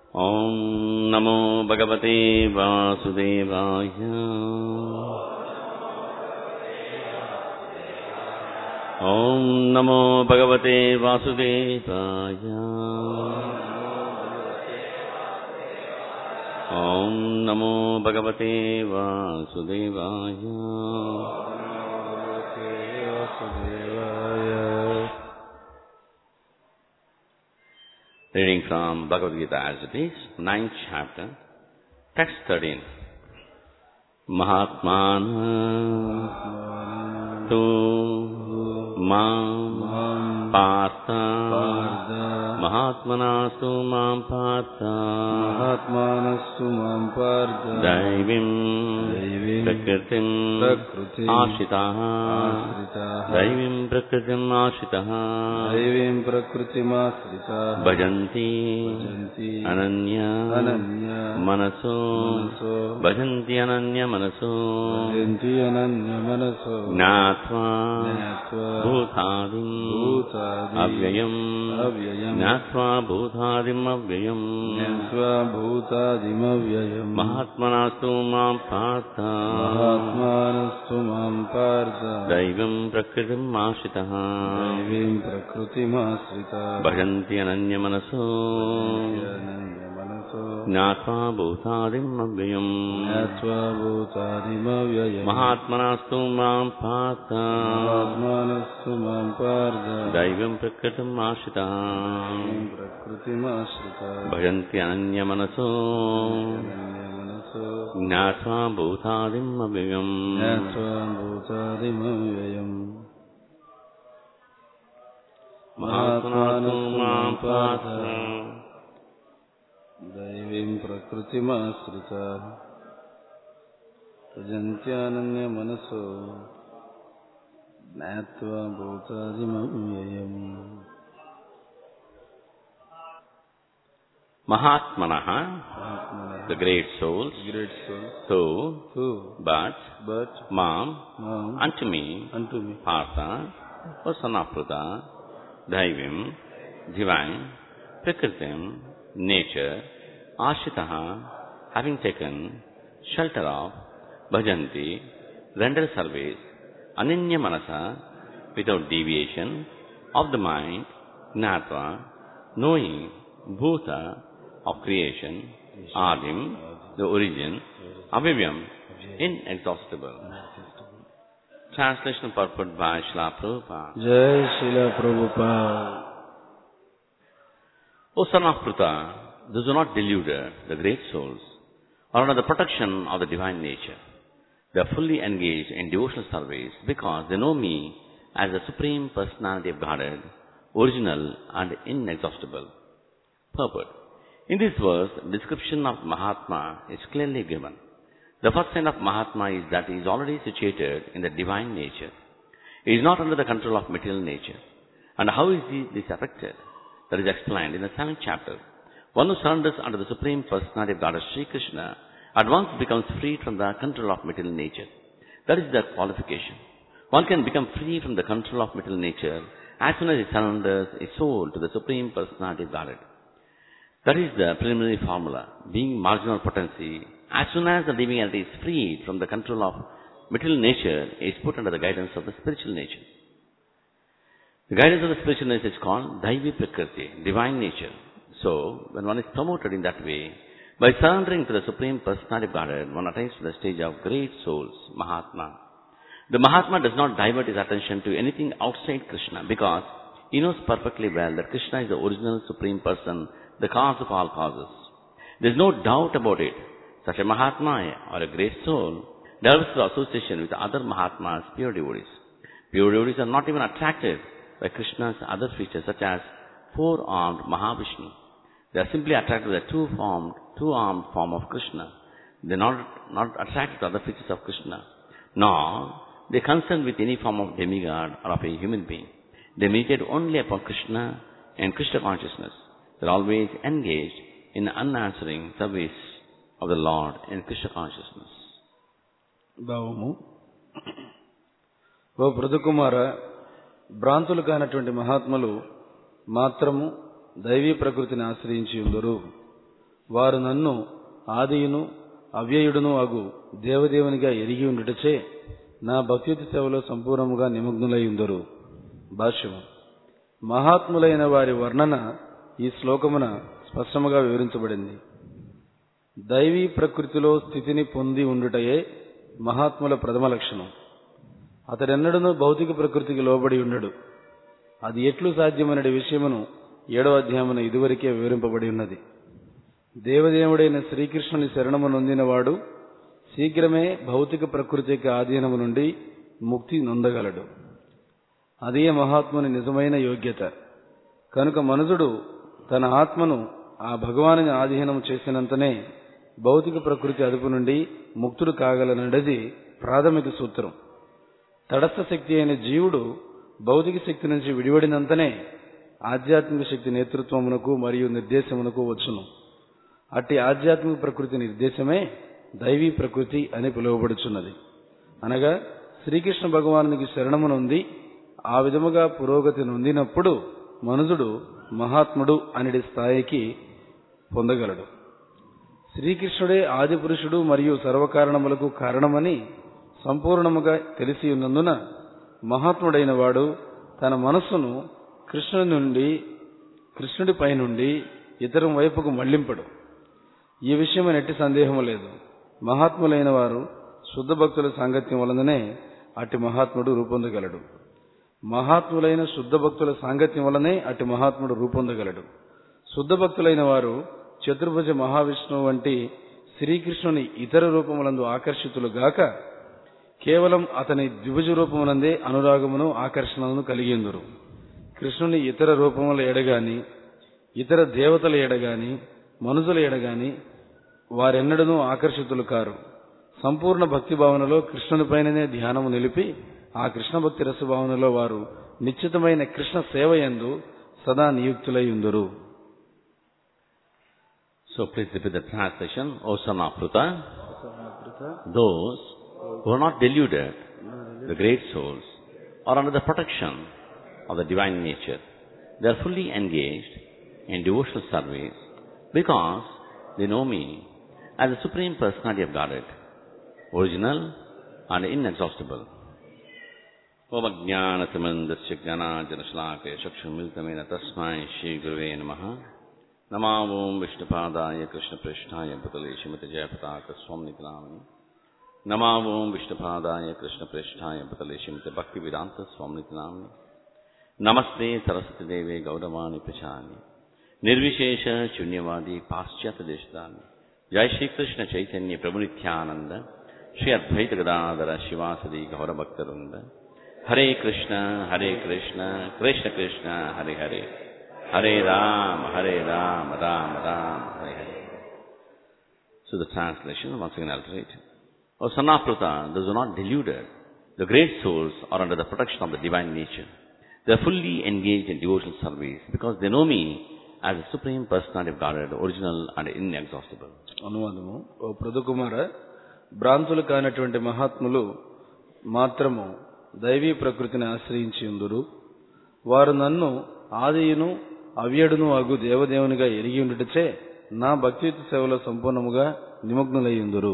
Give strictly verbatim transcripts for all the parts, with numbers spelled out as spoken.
Om Namo Bhagavate Vasudevaya. Om Namo Bhagavate Vasudevaya. Om Namo Bhagavate Vasudevaya. Reading from Bhagavad Gita as it is, ninth chapter, text thirteen. Mahatmana tu mam partha Mahatmanastu mam partha Mahatmanastu mam partha Daivim Prakritim Ashitaha Daivim Prakritim Ashitaha Daivim Prakritim Ashitaha Bhajanti Ananya Manaso Bhajanti Ananya Manaso Bhajanti Ananya Manaso Gnatva Bhutadim Avyayam Gnatva Bhutadim Avyayam Gnatva Bhutadim Avyayam Mahatmanastu mam partha Mahatmanastu mam partha Daivam Prakritim Ashitaha Daivim Prakritim Ashitaha Bhajanti Ananya Manaso Gnatva Bhutadim Avyayam Gnatva Bhutadim Avyayam Mahatmanastu mam partha Mahatmanastu mam partha Daivam Prakritim Ashitaha Prakritim Ashitaha Bhajanti Ananya Manaso Gnatva Bhutadim Avyayam Gnatva Bhutadim Avyayam Mahatmanastu mam partha Daivim Prakritim Ashitaha Bhajanti Ananya Manaso Gnatva Bhutadim Avyayam. Mahatmanaha, the great souls, Great soul, tu, who, but, but, mam, mam, unto me, unto me, partha, O son of Pruta, Daivim, divine, Prakritim, nature, Ashitaha, having taken shelter of, Bhajanti, render service, Ananya Manasa, without deviation, of the mind, Gnatva, knowing, Bhuta, of creation, Adim, the origin, Avyayam, inexhaustible. Translation purport by Srila Prabhupada. Jai Srila Prabhupada. O son of Pruta, those who are not deluded, the great souls, are under the protection of the divine nature. They are fully engaged in devotional service because they know me as the Supreme Personality of Godhead, original and inexhaustible. Purport. In this verse, description of Mahatma is clearly given. The first sign of Mahatma is that he is already situated in the divine nature. He is not under the control of material nature. And how is he this affected? That is explained in the seventh chapter. One who surrenders under the Supreme Personality of Godhead Sri Krishna at once becomes free from the control of material nature. That is the qualification. One can become free from the control of material nature as soon as he surrenders his soul to the Supreme Personality of Godhead. That is the preliminary formula. Being marginal potency, as soon as the living entity is freed from the control of material nature, is put under the guidance of the spiritual nature. The guidance of the spiritual nature is called Daivi Prakriti, divine nature. So, when one is promoted in that way, by surrendering to the Supreme Personality of Godhead, one attains to the stage of great souls, Mahatma. The Mahatma does not divert his attention to anything outside Krishna because he knows perfectly well that Krishna is the original Supreme Person, the cause of all causes. There is no doubt about it. Such a Mahatma or a great soul develops through association with other Mahatmas, pure devotees. Pure devotees are not even attracted by Krishna's other features such as four-armed Mahavishnu. They are simply attracted by the two-formed, two-armed form of Krishna. They are not, not attracted to other features of Krishna. Nor they are concerned with any form of demigod or of a human being. They meditate only upon Krishna and Krishna consciousness. They are always engaged in unanswering service of the Lord in Krishna consciousness. భావము. ఓ పృథుకుమార, భ్రాంతులు కానటువంటి మహాత్ములు మాత్రము దైవీ ప్రకృతిని ఆశ్రయించి ఉందరు. వారు నన్ను ఆదియును అవ్యయుడును అగు దేవదేవునిగా ఎరిగి ఉండుటచే నా భక్తియుత సేవలో సంపూర్ణముగా నిమగ్నులై ఉందరు. భాష్యము. మహాత్ములైన వారి వర్ణన ఈ శ్లోకమున స్పష్టముగా వివరించబడింది. దైవీ ప్రకృతిలో స్థితిని పొంది ఉండుటయే మహాత్ముల ప్రథమ లక్షణం. అతడెన్నడూ భౌతిక ప్రకృతికి లోబడి ఉండడు. అది ఎట్లు సాధ్యమనే విషయమును ఏడవ అధ్యాయమున ఇదివరకే వివరింపబడి ఉన్నది. దేవదేవుడైన శ్రీకృష్ణుని శరణము నొందినవాడు శీఘ్రమే భౌతిక ప్రకృతికి ఆధీనము నుండి ముక్తి నొందగలడు. అదే మహాత్ముని నిజమైన యోగ్యత. కనుక మనుజుడు తన ఆత్మను ఆ భగవానుని ఆధీనము చేసినంతనే భౌతిక ప్రకృతి అదుపు నుండి ముక్తుడు కాగలనది ప్రాథమిక సూత్రం. తటస్థ శక్తి అయిన జీవుడు భౌతిక శక్తి నుంచి విడివడినంతనే ఆధ్యాత్మిక శక్తి నేతృత్వమునకు మరియు నిర్దేశమునకు వచ్చును. అట్టి ఆధ్యాత్మిక ప్రకృతి నిర్దేశమే దైవీ ప్రకృతి అని పిలువబడుచున్నది. అనగా శ్రీకృష్ణ భగవానునికి శరణము నొంది ఆ విధముగా పురోగతి నొందినప్పుడు మనుజుడు మహాత్ముడు అనే స్థాయికి పొందగలడు. శ్రీకృష్ణుడే ఆదిపురుషుడు మరియు సర్వకారణములకు కారణమని సంపూర్ణముగా తెలిసి ఉన్నందున మహాత్ముడైన వాడు తన మనస్సును కృష్ణుడి నుండి కృష్ణుడిపై నుండి ఇతరం వైపుకు మళ్లింపడు. ఈ విషయం ఎట్టి సందేహము లేదు. మహాత్ములైన వారు శుద్ధ భక్తుల సాంగత్యం వలననే అట్టి మహాత్ముడు రూపొందగలడు. మహాత్ములైన శుద్ధ భక్తుల సాంగత్యం వలనే అట్టి మహాత్ముడు రూపొందగలడు. శుద్ధ భక్తులైన వారు చతుర్భుజ మహావిష్ణువు వంటి శ్రీకృష్ణుని ఇతర రూపములందు ఆకర్షితులు గాక కేవలం అతని ద్విభుజ రూపమునందే అనురాగమును ఆకర్షణను కలిగిందురు. కృష్ణుని ఇతర రూపముల ఎడగాని ఇతర దేవతల ఎడగాని మనుషుల ఎడగాని వారెన్నడూ ఆకర్షితులు కారు. సంపూర్ణ భక్తి భావనలో కృష్ణునిపైననే ధ్యానము నిలిపి ఆ కృష్ణ భక్తి రసభావనలో వారు నిశ్చితమైన కృష్ణ సేవ యందు సదా నియుక్తులై ఉందురు. So please repeat the translation. O son of Pruta, those who are not deluded, the great souls, are under the protection of the divine nature. They are fully engaged in devotional service because they know me as the Supreme Personality of Godhead, original and inexhaustible. Om Ajnanasamandasya Jnanajanasalakaya Chakshumiltamena Tasmai Shri Gurave Namaha. Namo Om Vishnupadaya Krishna Prishtaya Bhutale Shrimati Jayapataka Swamniti Namani. Namo Om Vishnupadaya Krishna Prishtaya Bhutale Shrimati Bhaktivedanta Swamniti Namani. Namaste Saraswati Deve Gauravani Prachani. Nirvishesha Shunyavadi Paschyata Deshdani. Jai Shri Krishna Chaitanya Prabhu Nityananda. Shri Advaita Gadadhara Shivasadi Gaura Bhaktarunda. Hare Krishna, Hare Krishna, Krishna Krishna, Hare Hare. Hare Ram, Hare Ram, Ram Ram, Hare Hare. So the translation, once again I'll read. O son of Pruta, those who are not deluded, the great souls are under the protection of the divine nature. They are fully engaged in devotional service because they know me as the Supreme Personality of Godhead, original and inexhaustible. అనువాదము. ఓ పృథుకుమార, భ్రాంతులు కానటువంటి మహాత్ములు మాత్రము దైవీ ప్రకృతిని ఆశ్రయించి ఉందురు. వారు నన్ను ఆదియును అవ్యయుడును అగు దేవదేవునిగా ఎరిగి ఉండుటచే నా భక్తియుత సేవలో సంపూర్ణముగా నిమగ్నులై ఉందురు.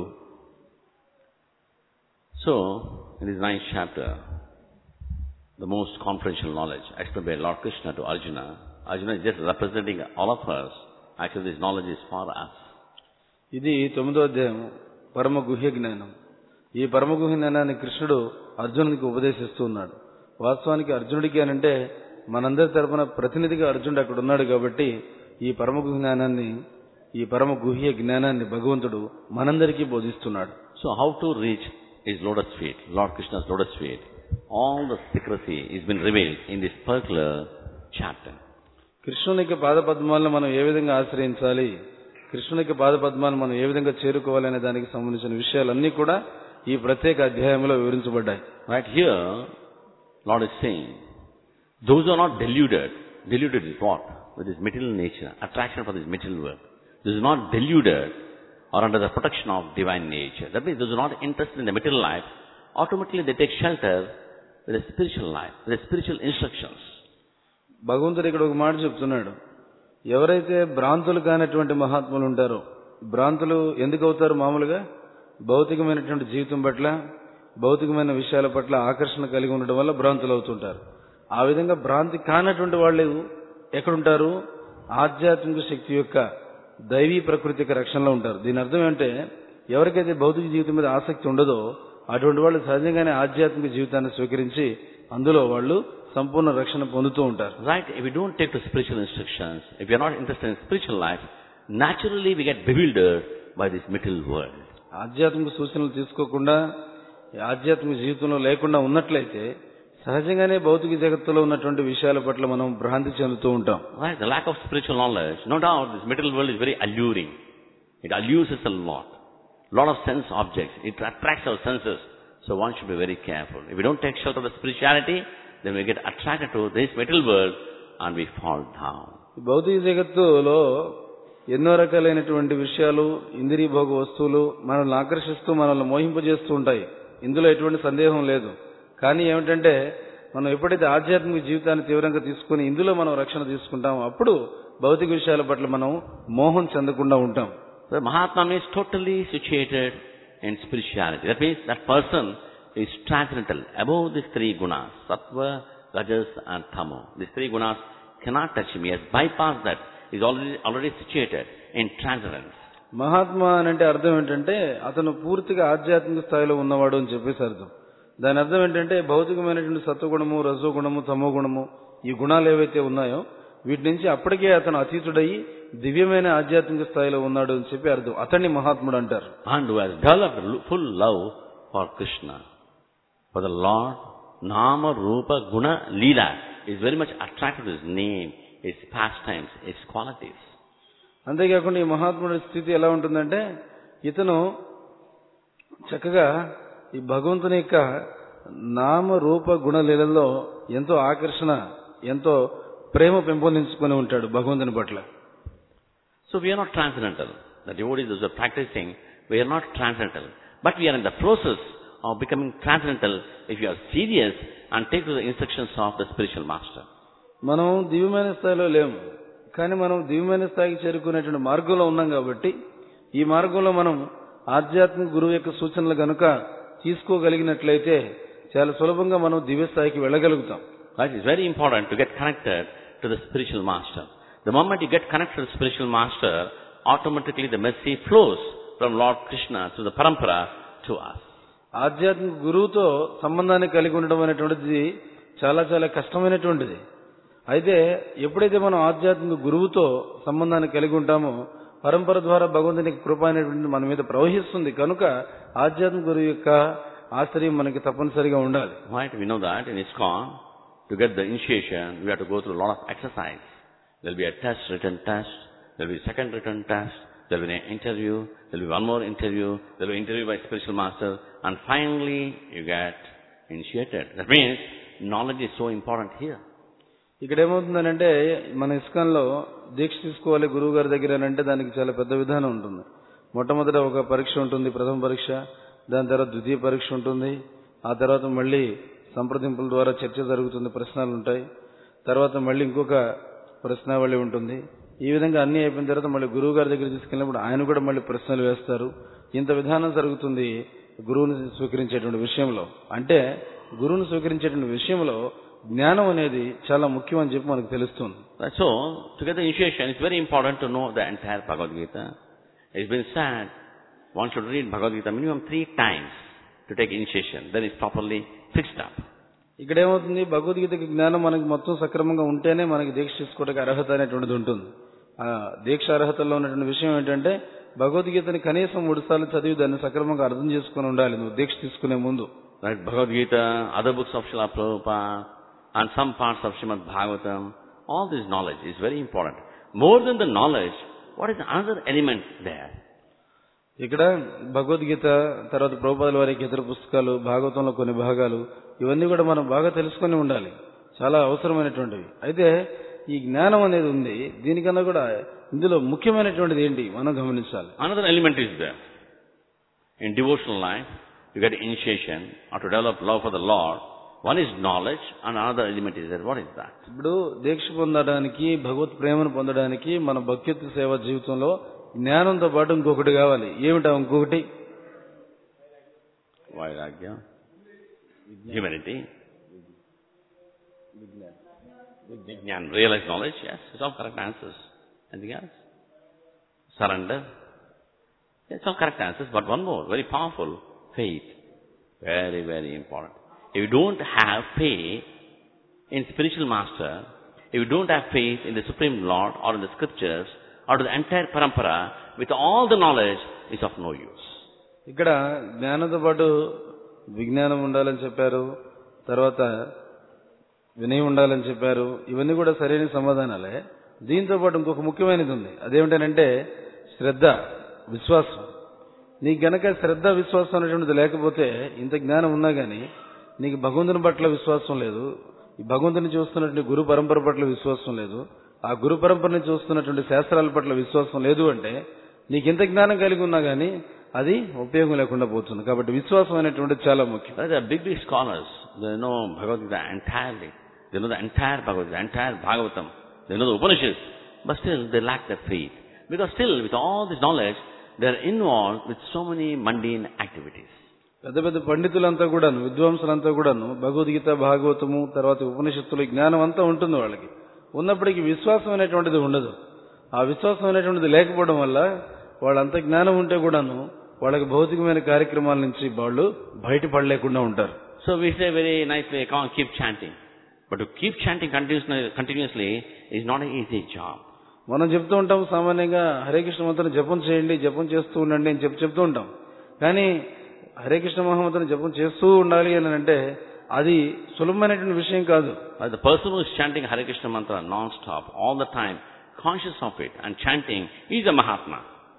So, in this ninth chapter, the most confidential knowledge explained by Lord Krishna to Arjuna. Arjuna is just representing all of us. Actually, this knowledge is for us. ఇది తొమ్మిదో అధ్యాయం, పరమ గుహ్య జ్ఞానం. ఈ పరమ గుహ్య జ్ఞానాన్ని కృష్ణుడు అర్జునుడికి ఉపదేశిస్తూ ఉన్నాడు. వాస్తవానికి అర్జునుడికి అనంటే మనందరి తరపున ప్రతినిధిగా అర్జునుడు అక్కడ ఉన్నాడు కాబట్టి ఈ పరమ గుహ్య జ్ఞానాన్ని ఈ పరమ గుహ్య జ్ఞానాన్ని భగవంతుడు మనందరికీ బోధిస్తున్నాడు. So how to reach his lotus feet, Lord Krishna's lotus feet? All the secrecy is been revealed in this particular chapter. కృష్ణునికి పాదపద్మాలను మనం ఏ విధంగా ఆశ్రయించాలి, కృష్ణునికి పాదపద్మాలను మనం ఏ విధంగా చేరుకోవాలి అనే దానికి సంబంధించిన విషయాలన్నీ కూడా ఈ ప్రత్యేక అధ్యాయంలో వివరించబడ్డాయి. Right here, Lord is saying, those who are not deluded, deluded is what? With this material nature, attraction for this material world. Those who are not deluded are under the protection of divine nature. That means those who are not interested in the material life, automatically they take shelter with the spiritual life, with the spiritual instructions. భగవంతుడు ఇక్కడ ఒక మాట చెప్తున్నాడు. ఎవరైతే భ్రాంతులు కానటువంటి మహాత్ములు ఉంటారో, భ్రాంతులు ఎందుకు అవుతారు? మామూలుగా భౌతికమైనటువంటి జీవితం పట్ల, భౌతికమైన విషయాల పట్ల ఆకర్షణ కలిగి ఉండడం వల్ల భ్రాంతులు అవుతుంటారు. ఆ విధంగా భ్రాంతి కానటువంటి వాళ్ళు ఎక్కడుంటారు? ఆధ్యాత్మిక శక్తి యొక్క దైవీ ప్రకృతి యొక్క రక్షణలో ఉంటారు. దీని అర్థం ఏంటంటే, ఎవరికైతే భౌతిక జీవితం మీద ఆసక్తి ఉండదో అటువంటి వాళ్ళు సహజంగానే ఆధ్యాత్మిక జీవితాన్ని స్వీకరించి అందులో వాళ్ళు సంపూర్ణ రక్షణ పొందుతూ ఉంటారు. Right? If we don't take to spiritual instructions, if we are not interested in spiritual life, naturally we get bewildered by this material world. ఆధ్యాత్మిక సూచనలు తీసుకోకుండా ఆధ్యాత్మిక జీవితంలో లేకుండా ఉన్నట్లయితే సహజంగానే భౌతిక జగత్తులో ఉన్నటువంటి విషయాల పట్ల మనం భ్రాంతి చెందుతూ ఉంటాం. Right? The lack of spiritual knowledge, no doubt this material world is very alluring. It allures us a lot. Lot of sense objects. It attracts our senses. So one should be very careful. If we don't take shelter of the spirituality, then we get attracted to this material world and we fall down. భౌతిక జగత్తులో ఎన్నో రకాలైనటువంటి విషయాలు, ఇంద్రియ భోగ వస్తువులు మనల్ని ఆకర్షిస్తూ మనల్ని మోహింపజేస్తూ ఉంటాయి. ఇందులో ఎటువంటి సందేహం లేదు. కానీ ఏమిటంటే, మనం ఎప్పుడైతే ఆధ్యాత్మిక జీవితాన్ని తీవ్రంగా తీసుకుని ఇందులో మనం రక్షణ తీసుకుంటామో అప్పుడు భౌతిక విషయాల పట్ల మనం మోహం చెందకుండా ఉంటాం. The Mahatma is totally situated in spirituality. That means that person is transcendental, above these three gunas, sattva, rajas and tamo. These three gunas cannot touch him. He has bypassed that. He is already, already situated in transcendence. Mahatma అని అంటే అర్థం ఏంటంటే, అతను పూర్తిగా ఆధ్యాత్మిక స్థాయిలో ఉన్నవాడు అని చెప్పేసి అర్థం. దాని అర్థం ఏంటంటే, భౌతికమైనటువంటి సత్వగుణము, రజోగుణము, తమో గుణము, ఈ గుణాలు ఏవైతే ఉన్నాయో వీటి నుంచి అప్పటికే అతను అతీతుడయి దివ్యమైన ఆధ్యాత్మిక స్థాయిలో ఉన్నాడు అని చెప్పి అర్థం. అతన్ని మహాత్ముడు అంటారు. And who has developed full love for Krishna, for the Lord, Nama, Rupa, Guna, Leela, is very much attracted to his name, his pastimes, his qualities. అంతేకాకుండా ఈ మహాత్ముడి స్థితి ఎలా ఉంటుందంటే, ఇతను చక్కగా ఈ భగవంతుని యొక్క నామ రూప గుణ లీలల్లో ఎంతో ఆకర్షణ, ఎంతో ప్రేమ పెంపొందించుకొని ఉంటాడు భగవంతుని పట్ల. So we are not transcendental. The devotees who are practicing, we are not transcendental. But we are in the process of becoming transcendental if you are serious and take to the instructions of the spiritual master. మనం దివ్యమైన స్థాయిలో లేము, కానీ మనం దివ్యమైన స్థాయికి చేరుకునేటువంటి మార్గంలో ఉన్నాం కాబట్టి ఈ మార్గంలో మనం ఆధ్యాత్మిక గురువు యొక్క సూచనలు గనుక తీసుకోగలిగినట్లయితే చాలా సులభంగా మనం దివ్య స్థాయికి వెళ్ళగలుగుతాం. Right? It's very important to get connected to the spiritual master. The moment you get connected to the spiritual master, automatically the mercy flows from Lord Krishna to the parampara to us. ఆధ్యాత్మిక గురువుతో సంబంధాన్ని కలిగి ఉండడం అనేటువంటిది చాలా చాలా కష్టమైనటువంటిది. అయితే ఎప్పుడైతే మనం ఆధ్యాత్మిక గురువుతో సంబంధాన్ని కలిగి ఉంటామో పరంపర ద్వారా భగవంతుని కృప అనేటువంటిది మన మీద ప్రవహిస్తుంది. కనుక ఆధ్యాత్మిక గురువు యొక్క ఆశ్రయం మనకి తప్పనిసరిగా ఉండాలి. Right? We know that in ISKCON, to get the initiation, we have to go through a lot of exercise. There will be a test, written test. There will be a second written test. There will be an interview. There will be one more interview. There will be an interview by spiritual master. And finally, you get initiated. That means knowledge is so important here. ఇక్కడ ఏమవుతుందనంటే, మన ఇస్కాన్లో దీక్ష తీసుకోవాలి గురువు గారి దగ్గర అంటే దానికి చాలా పెద్ద విధానం ఉంటుంది. మొట్టమొదట ఒక పరీక్ష ఉంటుంది, ప్రథమ పరీక్ష. దాని తర్వాత ద్వితీయ పరీక్ష ఉంటుంది. ఆ తర్వాత మళ్ళీ సంప్రదింపుల ద్వారా చర్చ జరుగుతుంది, ప్రశ్నలు ఉంటాయి. తర్వాత మళ్ళీ ఇంకొక ప్రశ్నావళి ఉంటుంది. ఈ విధంగా అన్ని అయిపోయిన తర్వాత మళ్ళీ గురువు గారి దగ్గర తీసుకెళ్ళినప్పుడు ఆయన కూడా మళ్ళీ ప్రశ్నలు వేస్తారు. ఇంత విధానం జరుగుతుంది గురువుని స్వీకరించేటువంటి విషయంలో. అంటే గురువుని స్వీకరించేటువంటి విషయంలో జ్ఞానం అనేది చాలా ముఖ్యం అని చెప్పి మనకు తెలుస్తుంది. So, to get the initiation, it's very important to know the entire Bhagavad Gita. It's been said, one should read Bhagavad Gita minimum three times to take initiation. Then it's properly fixed up. ఇక్కడ ఏమవుతుంది, భగవద్గీతకి జ్ఞానం మనకి మొత్తం సక్రమంగా ఉంటేనే మనకి దీక్ష తీసుకోవడానికి అర్హత అనేటువంటిది ఉంటుంది. ఆ దీక్ష అర్హతలో ఉన్నటువంటి విషయం ఏంటంటే, భగవద్గీతని కనీసం మూడు సార్లు చదివి దాన్ని సక్రమంగా అర్థం చేసుకుని ఉండాలి నువ్వు దీక్ష తీసుకునే ముందు. Right? Bhagavad Gita, other books of Srila Prabhupada, and some parts of Srimad Bhagavatam, all this knowledge is very important. More than the knowledge, what is another element there? ఇక్కడ భగవద్గీత తర్వాత ప్రభుపాదుల వారికి ఇతర పుస్తకాలు, భాగవతంలో కొన్ని భాగాలు, ఇవన్నీ కూడా మనం బాగా తెలుసుకొని ఉండాలి, చాలా అవసరమైనటువంటివి. అయితే ఈ జ్ఞానం అనేది ఉంది, దీనికన్నా కూడా ఇందులో ముఖ్యమైనటువంటిది ఏంటి మనం గమనించాలి. Another element is there. In devotional life, you get initiation or to develop love for the Lord, One is knowledge and another element is that. What is that? ఇప్పుడు దీక్ష పొందడానికి భగవత్ ప్రేమను పొందడానికి మన భక్తి సేవ జీవితంలో జ్ఞానంతో పాటు ఇంకొకటి కావాలి. ఏమిటా ఇంకొకటి? Vairagya. Humanity. Vijnana. Realized knowledge. Yes, it's all correct answers. Anything else? Surrender. Yes, all correct answers. But one more, very powerful. Faith. Very, very important. If you don't have faith in spiritual master, if you don't have faith in the Supreme Lord or in the scriptures or to the entire parampara, with all the knowledge, is of no use. ఇక్కడ జ్ఞానంతో పాటు విజ్ఞానం ఉండాలని చెప్పారు, తర్వాత వినయం ఉండాలని చెప్పారు. ఇవన్నీ కూడా సరైన సమాధానాలే. దీంతో పాటు ఇంకొక ముఖ్యమైనది ఉంది. అదేమిటంటే శ్రద్ధ, విశ్వాసం. నీకు గనక శ్రద్ధ విశ్వాసం అనేటువంటిది లేకపోతే, ఇంత జ్ఞానం ఉన్నా గానీ నీకు భగవంతుని పట్ల విశ్వాసం లేదు, ఈ భగవంతుని చూస్తున్నటువంటి గురు పరంపర పట్ల విశ్వాసం లేదు, ఆ గురు పరంపరని చూస్తున్నటువంటి శాస్త్రాల పట్ల విశ్వాసం లేదు అంటే నీకు ఎంత జ్ఞానం కలిగి ఉన్నా గానీ అది ఉపయోగం లేకుండా పోతుంది. కాబట్టి విశ్వాసం అనేటువంటిది చాలా ముఖ్యం. There are big, big scholars. They know Bhagavad Gita entirely. They know the entire Bhagavad Gita, entire Bhagavatam. They know the Upanishads. But still, they lack the faith. Because still, with all this knowledge, they are involved with so many mundane activities. పెద్ద పెద్ద పండితులంతా కూడాను, విద్వాంసులంతా కూడాను భగవద్గీత, భాగవతము, తర్వాత ఉపనిషత్తులు, జ్ఞానం అంతా ఉంటుంది వాళ్ళకి. ఉన్నప్పటికీ విశ్వాసం అనేటువంటిది ఉండదు. ఆ విశ్వాసం అనేటువంటిది లేకపోవడం వల్ల వాళ్ళంత జ్ఞానం ఉంటే కూడాను వాళ్ళకి భౌతికమైన కార్యక్రమాల నుంచి వాళ్ళు బయటపడలేకుండా ఉంటారు. So we say very nicely, come on, keep chanting. But to keep chanting continuously, continuously is not an easy job. మనం చెప్తూ ఉంటాం సామాన్యంగా హరే కృష్ణ మంత్రం జపం చేయండి, జపం చేస్తూ ఉండండి అని చెప్పి చెప్తూ ఉంటాం. కానీ హరే కృష్ణ మహామంత్రం జపం చేస్తూ ఉండాలి అని అంటే అది సులభమైనటువంటి విషయం కాదు. The person who is chanting Hare Krishna mantra non-stop, all the time, conscious of it and chanting, he is a Mahatma.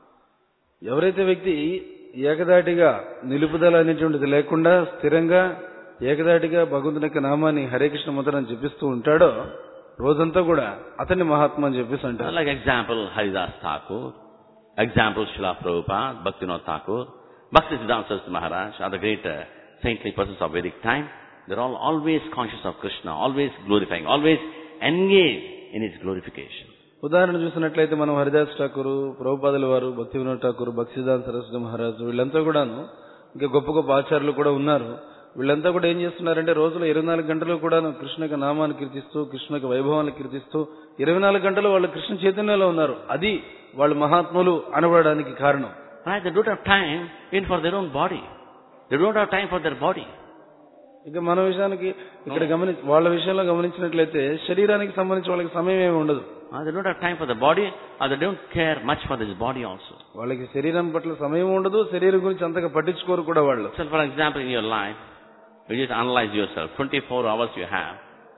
ఎవరైతే వ్యక్తి ఏకదాటిగా నిలుపుదల అనేటువంటిది లేకుండా స్థిరంగా ఏకదాటిగా భగవంతుని యొక్క నామాన్ని హరే కృష్ణ మంత్రాన్ని జపిస్తూ ఉంటాడో రోజంతా కూడా అతన్ని మహాత్మ అని చెప్పేసి అంటారు. Like example, Haridas Thakur, example Srila Prabhupada, Bhaktivinoda Thakur, Bhaktisiddhanta Saraswati Maharaj, are the great uh, saintly persons of Vedic time. They're all always conscious of Krishna, always glorifying, always engaged in his glorification. ఉదాహరణ చూసినట్లయితే మనం హరిదాస్ ఠాకూర్, ప్రభుపాదుల వారు, భక్తి వినోద్ ఠాకూర్, భక్తిసిద్ధాంత సరస్వతి మహారాజు, వీళ్ళంతా కూడాను ఇంకా గొప్ప గొప్ప ఆచార్యులు కూడా ఉన్నారు. వీళ్ళంతా కూడా ఏం చేస్తున్నారంటే రోజులో ఇరవై నాలుగు గంటలు కూడా కృష్ణ యొక్క నామాన్ని కీర్తిస్తూ, కృష్ణ యొక్క వైభవాన్ని కీర్తిస్తూ ఇరవై నాలుగు గంటలు వాళ్ళు కృష్ణ చైతన్యంలో ఉన్నారు. అది వాళ్ళు మహాత్ములు అనబడడానికి కారణం. Right, they don't have time even for their own body. They don't have time for their body. ఇక మన విషయానికి ఇక్కడ గమని వాళ్ళ విషయంలో గమనించినట్లయితే శరీరానికి సంబంధించి వాళ్ళకి సమయం ఏమి ఉండదు. They don't have time for the body, or they don't care much for this body also. వాళ్ళకి శరీరం పట్ల సమయం ఉండదు, శరీరం గురించి అంతగా పట్టించుకోరు కూడా వాళ్ళు. So for example, in your life, you just analyze yourself. twenty-four hours you have.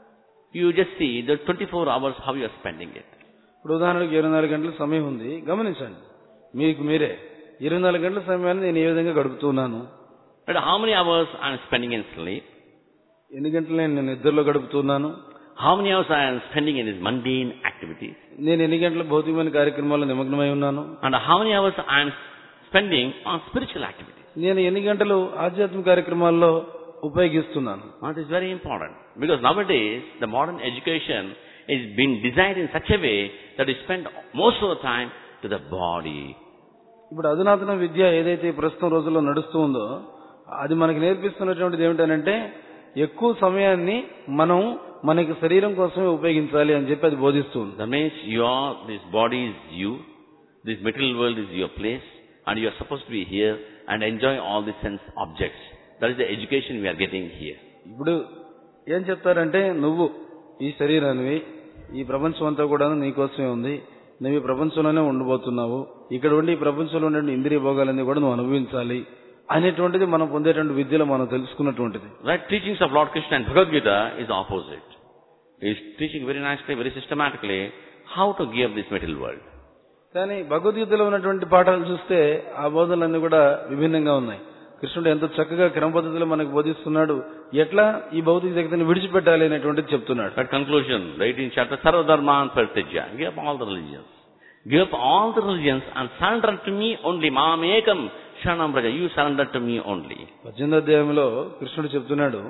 You just see the twenty-four hours how you are spending it. ఇప్పుడు ఉదాహరణకు ఇరవై నాలుగు గంటల సమయం ఉంది, గమనించండి మీకు మీరే ఇరవై నాలుగు గంటల సమయాన్ని నేను ఏ విధంగా గడుపుతున్నాను. But how many hours I am spending in sleep? ఎన్ని గంటలు నేను నిద్రలో గడుపుతున్నాను. How many hours I am spending in these mundane activities? నేను ఎన్ని గంటల భౌతికమైన కార్యక్రమాల్లో నిమగ్నమై ఉన్నాను. And how many hours I am spending on spiritual activities? నేను ఎన్ని గంటలు ఆధ్యాత్మిక కార్యక్రమాల్లో ఉపయోగిస్తున్నాను. That is very important. Because nowadays, the modern education is being designed in such a way that we spend most of the time to the body. ఇప్పుడు అధునాతన విద్య ఏదైతే ప్రస్తుతం రోజుల్లో నడుస్తూ ఉందో అది మనకి నేర్పిస్తున్నటువంటిది ఏమిటంటే ఎక్కువ సమయాన్ని మనం మనకి శరీరం కోసమే ఉపయోగించాలి అని చెప్పి అది బోధిస్తుంది. That means your, this body is you, this material world is your place, and you are supposed to be here and enjoy all the sense objects. That is the education we are getting here. ఇప్పుడు ఏం చెప్తారంటే నువ్వు ఈ శరీరానివి, ఈ ప్రపంచం అంతా కూడా నీకోసమే ఉంది, నువ్వు ఈ ప్రపంచంలోనే ఉండబోతున్నావు, ఇక్కడ ఉండి ఈ ప్రపంచంలో ఉండే ఇంద్రియ భోగాలన్నీ కూడా నువ్వు అనుభవించాలి అనేటువంటిది మనం పొందేటువంటి విద్యలో మనం తెలుసుకున్నటువంటిది. Right, teachings of Lord Krishna and Bhagavad Gita is opposite. He is teaching very nicely, very systematically how to give this material world. కానీ భగవద్గీతలో ఉన్నటువంటి పాఠాలు చూస్తే ఆ బోధనలన్నీ కూడా విభిన్నంగా ఉన్నాయి. కృష్ణుడు ఎంతో చక్కగా క్రమ పద్ధతిలో మనకు బోధిస్తున్నాడు, ఎట్లా ఈ భౌతిక జగత్తుని విడిచిపెట్టాలి అనేటువంటిది చెప్తున్నాడు. At conclusion, the eighteenth chapter, Sarva Dharman Parityajya, give up all the religions. Give up all the religions and surrender to me only. Mam ekam sharanam braja. You surrender to me only. పద్దెనిమిదో అధ్యాయంలో కృష్ణుడు చెప్తున్నాడు,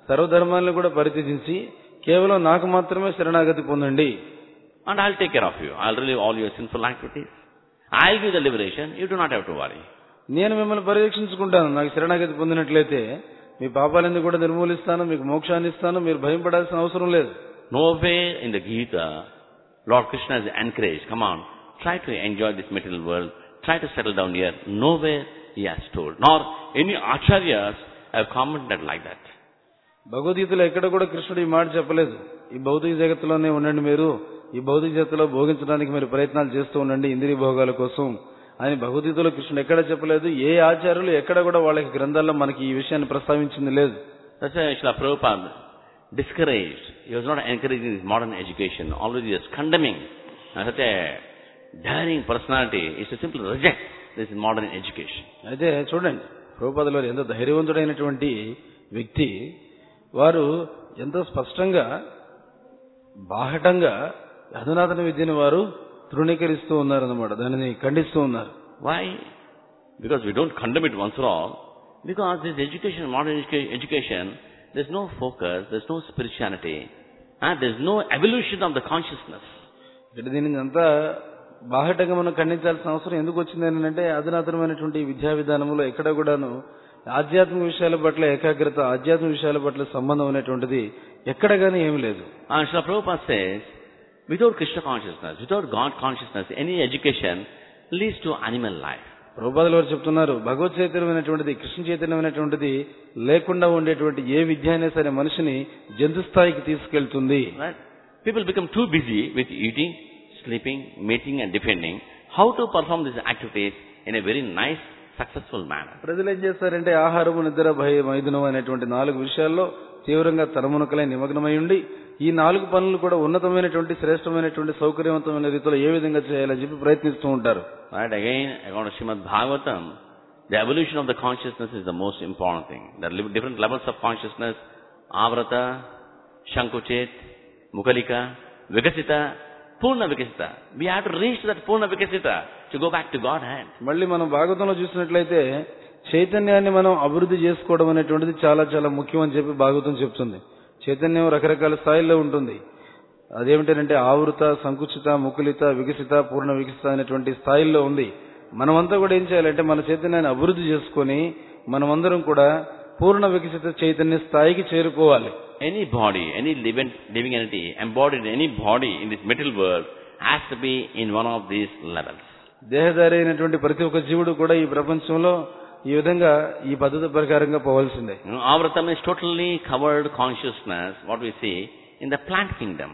సర్వధర్మాలను కూడా పరిత్యజించి కేవలం నాకు మాత్రమే శరణాగతి పొందండి. And I'll take care of you. I'll relieve all your sinful activities. I'll give the liberation. You do not have to worry. నేను మిమ్మల్ని పరీక్షించుకుంటాను. నాకు శరణాగతి పొందినట్లయితే మీ పాపాలన్నీ కూడా నిర్మూలిస్తాను, మీకు మోక్షాన్ని ఇస్తాను, మీరు భయపడాల్సిన అవసరం లేదు. Nowhere in the Gita, Lord Krishna is encouraged, come on, try to enjoy this material world, try to settle down here. Nowhere he has told, nor any acharyas have commented like that. భగవద్గీతలో ఎక్కడ కూడా కృష్ణుడు ఈ మాట చెప్పలేదు. ఈ భౌతిక జగత్తులోనే ఉండండి, మీరు ఈ భౌతిక జగత్తులో భోగించడానికి మీరు ప్రయత్నాలు చేస్తూ ఉండండి ఇంద్రియ భోగాల కోసం అని భగవద్గీతలో కృష్ణుడు ఎక్కడ చెప్పలేదు. ఏ ఆచార్యులు ఎక్కడ కూడా వాళ్ళకి గ్రంథాల్లో మనకి ఈ విషయాన్ని ప్రస్తావించింది లేదు. That's why Srila Prabhupada discouraged. He was not encouraging this modern education. Always he was condemning. Such a daring personality is to simply reject this modern education. అయితే చూడండి, ప్రభుపాదుల వారు ఎంత ధైర్యవంతుడైనటువంటి వ్యక్తి. వారు ఎంతో స్పష్టంగా బాహటంగా అధునాతన విద్యను వారు తృణీకరిస్తూ ఉన్నారన్నమాట, దానిని ఖండిస్తూ ఉన్నారు. Why? Because we don't condemn it once for all. Because this education, modern educa- education, there's no focus, there's no spirituality, and there's no evolution of the consciousness. ఇక్కడ దీనిని అంతా బాహటంగా మనం ఖండించాల్సిన అవసరం ఎందుకు వచ్చింది అంటే, అధునాతనమైనటువంటి విద్యా విధానంలో ఎక్కడ కూడాను ఆధ్యాత్మిక విషయాల పట్ల ఏకాగ్రత, ఆధ్యాత్మిక విషయాల పట్ల సంబంధం అనేటువంటిది ఎక్కడ గానీ ఏమీ లేదు. And Srila Prabhupada says, without Krishna consciousness, without God consciousness, any education leads to animal life. ప్రభుపాదుల వారు చెప్తున్నారు, భగవత్ చైతన్యమైనటువంటిది, కృష్ణ చైతన్యమైనటువంటిది లేకుండా ఉండేటువంటి ఏ విద్య అయినా సరే మనిషిని జంతు స్థాయికి తీసుకెళ్తుంది. Right? People become too busy with eating, sleeping, mating and defending. How to perform these activities in a very nice, successful manner. ప్రజలు ఏం చేస్తారంటే ఆహారము, నిద్ర, భయం, మైథునం అనేటువంటి నాలుగు విషయాల్లో తీవ్రంగా తలమునకలై నిమగ్నమై ఉండి ఈ నాలుగు పనులు కూడా ఉన్నతమైనటువంటి శ్రేష్టమైనటువంటి సౌకర్యవంతమైన రీతిలో ఏ విధంగా చేయాలని చెప్పి ప్రయత్నిస్తూ ఉంటారు. Right? Again, according to Srimad Bhagavatam, the evolution of the consciousness is the most important thing. There are different levels of consciousness: Avrata, Shankuchit, Mukalika, Vikasita, Purna Vikasita. We have to reach that Purna Vikasita to go back to Godhead. మళ్ళీ మనం భాగవతంలో చూసినట్లయితే చైతన్యాన్ని మనం అభివృద్ధి చేసుకోవడం అనేటువంటిది చాలా చాలా ముఖ్యం అని చెప్పి భాగవతం చెప్తుంది. చైతన్యం రకరకాల స్థాయిల్లో ఉంటుంది. అదేమిటంటే ఆవృత, సంకుచిత, ముకులిత, వికసిత, పూర్ణ వికసిత అనేటువంటి స్థాయిల్లో ఉంది. మనమంతా కూడా ఏం చేయాలంటే మన చైతన్యాన్ని అభివృద్ధి చేసుకొని మనమందరం కూడా పూర్ణ వికసిత చైతన్య స్థాయికి చేరుకోవాలి. Any body, any living, living entity embodied in any body in this material world has to be in one of these levels. దేహధారి అయినటువంటి ప్రతి ఒక్క జీవుడు కూడా ఈ ప్రపంచంలో ఈ విధంగా ఈ పద్ధతి ప్రకారంగా పోవాల్సిందే. Avratam is totally covered consciousness, what we see in the plant kingdom.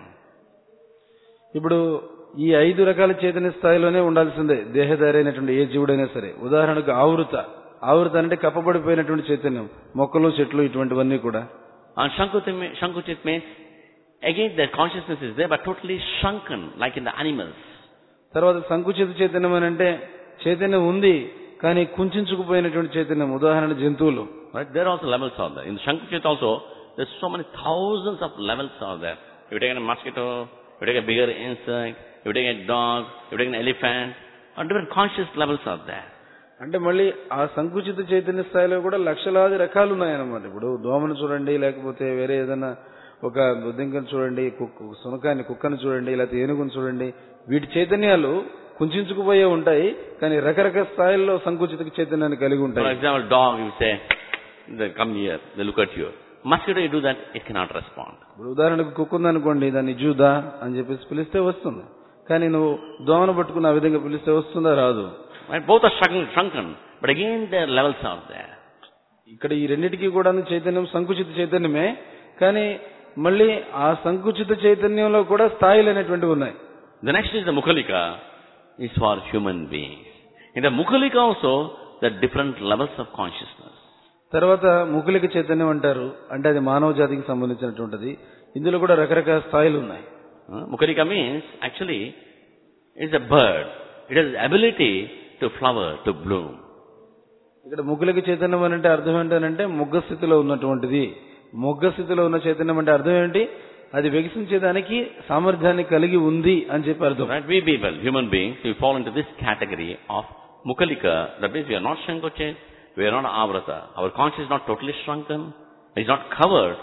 ఇప్పుడు ఈ ఐదు రకాల చైతన్య స్థాయిలోనే ఉండాల్సిందే దేహధారి అయినటువంటి ఏ జీవుడైనా సరే. ఉదాహరణకు ఆవృత. ఆవృత అంటే కప్పబడిపోయినటువంటి చైతన్యం, మొక్కలు, చెట్లు ఇటువంటివన్నీ కూడా. And Shankuchit means, again the consciousness is there but totally shrunken like in the animals. తర్వాత సంకుచిత చైతన్యం అని అంటే చైతన్యం ఉంది కానీ కుంచుకుపోయినటువంటి చైతన్యం, ఉదాహరణ జంతువులు. Right? There also levels are there. In Shankuchit also, there's so many thousands of levels are there. You take a mosquito, you take a bigger insect, you take a dog, you take an elephant, and different conscious levels are there. అంటే మళ్ళీ ఆ సంకుచిత చైతన్య స్థాయిలో కూడా లక్షలాది రకాలు ఉన్నాయన్నమాట. ఇప్పుడు దోమను చూడండి, లేకపోతే వేరే ఏదైనా ఒక బుద్ధింకను చూడండి, సునకాన్ని, కుక్కను చూడండి, లేకపోతే ఏనుగును చూడండి. వీటి చైతన్యాలు కుంచుకుపోయే ఉంటాయి కానీ రకరకాల స్థాయిల్లో సంకుచిత చైతన్యాన్ని కలిగి ఉంటాయి. For example, dog, you say, they come here, they look at you. Mosquito, you do that, it cannot respond. ఇప్పుడు ఉదాహరణకు కుక్క ఉందనుకోండి, దాన్ని జూదా అని చెప్పేసి పిలిస్తే వస్తుంది. కానీ నువ్వు దోమను పట్టుకుని ఆ విధంగా పిలిస్తే వస్తుందా? రాదు. Right? Both are shrunken, shrunken, but again their levels are there. ఇక్కడ ఈ రెండింటికి కూడా చైతన్యం సంకుచిత చైతన్యమే, కానీ మళ్ళీ ఆ సంకుచిత చైతన్యంలో కూడా స్థాయిలు అనేటువంటివి ఉన్నాయి. The next is the Mukalika, is for human beings. In the Mukalika also, there are different levels of consciousness. తర్వాత ముకులిక చైతన్యం అంటారు, అంటే అది మానవ జాతికి సంబంధించినటువంటిది. ఇందులో కూడా రకరకాల స్థాయిలు ఉన్నాయి. Uh, Mukalika means, actually, it's a bird. It has the ability to flower, to bloom. ఇక్కడ ముకులిక చైతన్యం అని అంటే అర్థం ఏంటంటే మొగ్గ స్థితిలో ఉన్నటువంటిది. మొగ్గ స్థితిలో ఉన్న చైతన్యం అంటే అర్థం ఏంటి? అది వికసించేదానికి సామర్థ్యాన్ని కలిగి ఉంది అని చెప్పి అర్థం. Right? We people, human beings, we fall into this category of Mukalika. That means we are not Shankuchit, we are not Avrata. Our consciousness is not totally shrunken, it is not covered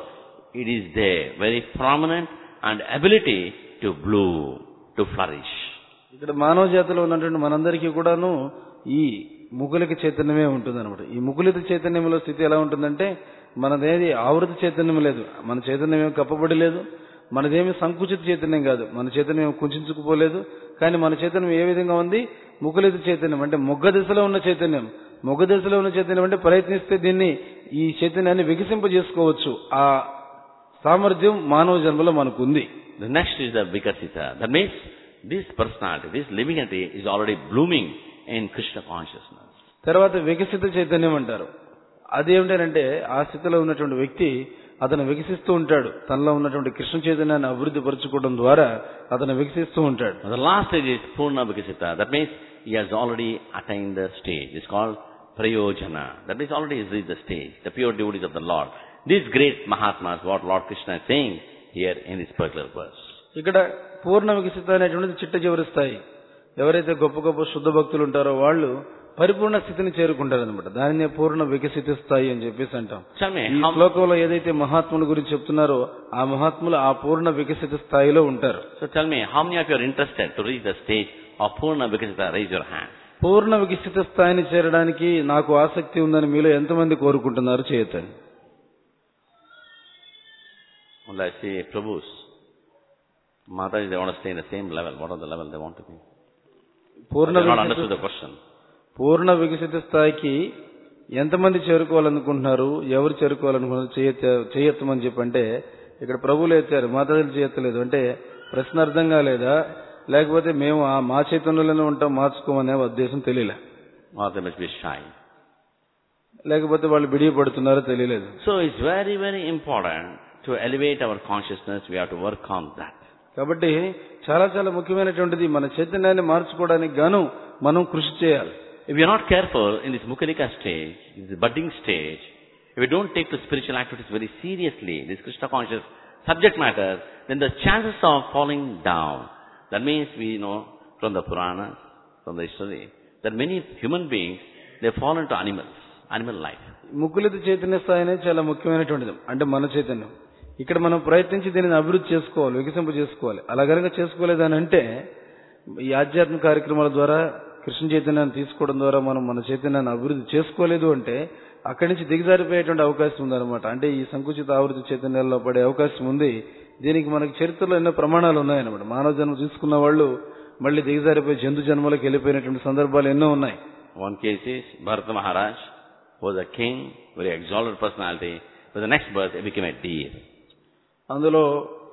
it is there, very prominent and ability to bloom, to flourish. ఇక్కడ మానవ జాతిలో ఉన్నటువంటి మనందరికీ కూడాను ఈ ముకులిక చైతన్యమే ఉంటుంది అనమాట. ఈ ముకులిత చైతన్యంలో స్థితి ఎలా ఉంటుందంటే మనదేది ఆవృత చైతన్యం లేదు, మన చైతన్యం ఏమి కప్పబడి లేదు, మనదేమి సంకుచిత చైతన్యం కాదు, మన చైతన్యం ఏమి కుంచుకుపోలేదు. కానీ మన చైతన్యం ఏ విధంగా ఉంది? ముకులిత చైతన్యం అంటే మొగ్గ దశలో ఉన్న చైతన్యం. మొగ్గ దశలో ఉన్న చైతన్యం అంటే ప్రయత్నిస్తే దీన్ని ఈ చైతన్యాన్ని వికసింపజేసుకోవచ్చు. ఆ సామర్థ్యం మానవ జన్మలో మనకు ఉంది. The next is the Vikasita. That means this personality, this living entity is already blooming in Krishna consciousness. తర్వాత వికసిత చైతన్యం అంటారు. అదేమిటంటే ఆ స్థితిలో ఉన్నటువంటి వ్యక్తి అతను వికసిస్తూ ఉంటాడు. తనలో ఉన్నటువంటి కృష్ణ చైతన్యాన్ని అభివృద్ధి పరచుకోవడం ద్వారా అతను వికసిస్తూ ఉంటాడు. The last stage is Purna Vikasita. That means he has already attained the stage. It's called Prayojana. That means already he has reached the stage, the pure devotees of the Lord. These great Mahatmas, what Lord Krishna is saying here in this particular verse. ఇక్కడ పూర్ణ వికసిత అనేటువంటిది చిట్ట చివరి స్థాయి. ఎవరైతే గొప్ప గొప్ప శుద్ధ భక్తులు ఉంటారో వాళ్ళు పరిపూర్ణ స్థితిని చేరుకుంటారు అనమాట. దానినే పూర్ణ వికసిత స్థాయి అని చెప్పేసి అంటాం. ఈ శ్లోకంలో ఏదైతే మహాత్ముల గురించి చెప్తున్నారో ఆ మహాత్ములు ఆ పూర్ణ వికసిత స్థాయిలో ఉంటారు. So tell me, how many of you are interested to reach the stage of Purna Vikasita? Raise your hand. పూర్ణ వికసిత స్థాయిని చేరడానికి నాకు ఆసక్తి ఉందని మీలో ఎంతమంది కోరుకుంటున్నారు? చేయొద్దని. Well, I see Prabhus. Mataji, they want to stay in the same level. What are the level they want to be? Purna They not understood the question. పూర్ణ వికసిత స్థాయికి ఎంతమంది చేరుకోవాలనుకుంటున్నారు? ఎవరు చేరుకోవాలనుకుంటున్నారు? చేయెత్తమని చెప్పంటే ఇక్కడ ప్రభువులు ఎత్తారు, మాతాజీలు చేయెత్తలేదు. అంటే ప్రశ్న అర్థం కాలేదా, లేకపోతే మేము ఆ మా చైతన్యంలోనే ఉంటాం మార్చుకోమనే ఉద్దేశం తెలియలే, They must be shy. లేకపోతే వాళ్ళు బిడియ పడుతున్నారో తెలియలేదు. So it's very, very important to elevate our consciousness. We have to work on that. కాబట్టి చాలా చాలా ముఖ్యమైనటువంటిది మన చైతన్యాన్ని మార్చుకోవడానికి గాను మనం కృషి చేయాలి. If we are not careful in this Mukhalika stage, in this budding stage, if we don't take the spiritual activities very seriously, this Krishna conscious subject matter, then the chances of falling down, that means we know from the Puranas, from the history, that many human beings, they fall into animals, animal life. ముకులిత Chaitanya స్థాయి అనేది చాలా ముఖ్యమైనటువంటిది. అంటే మన చైతన్యం ఇక్కడ మనం ప్రయత్నించి దీనిని అభివృద్ధి చేసుకోవాలి, వికసింప చేసుకోవాలి. అలా కనుక చేసుకోలేదని అంటే ఈ ఆధ్యాత్మిక కార్యక్రమాల ద్వారా కృష్ణ చైతన్యాన్ని తీసుకోవడం ద్వారా మనం మన చైతన్యాన్ని అభివృద్ధి చేసుకోలేదు అంటే అక్కడి నుంచి దిగజారిపోయేటువంటి అవకాశం ఉందన్నమాట. అంటే ఈ సంకుచిత ఆవృత్తి చైతన్యాల్లో పడే అవకాశం ఉంది. దీనికి మనకి చరిత్రలో ఎన్నో ప్రమాణాలు ఉన్నాయన్నమాట. మానవ జన్మ తీసుకున్న వాళ్ళు మళ్ళీ దిగజారిపోయి జంతు జన్మలకు వెళ్ళిపోయినటువంటి సందర్భాలు ఎన్నో ఉన్నాయి. One case is Bharata Maharaj was a king, very exalted personality. But the next birth he became a deer. అందులో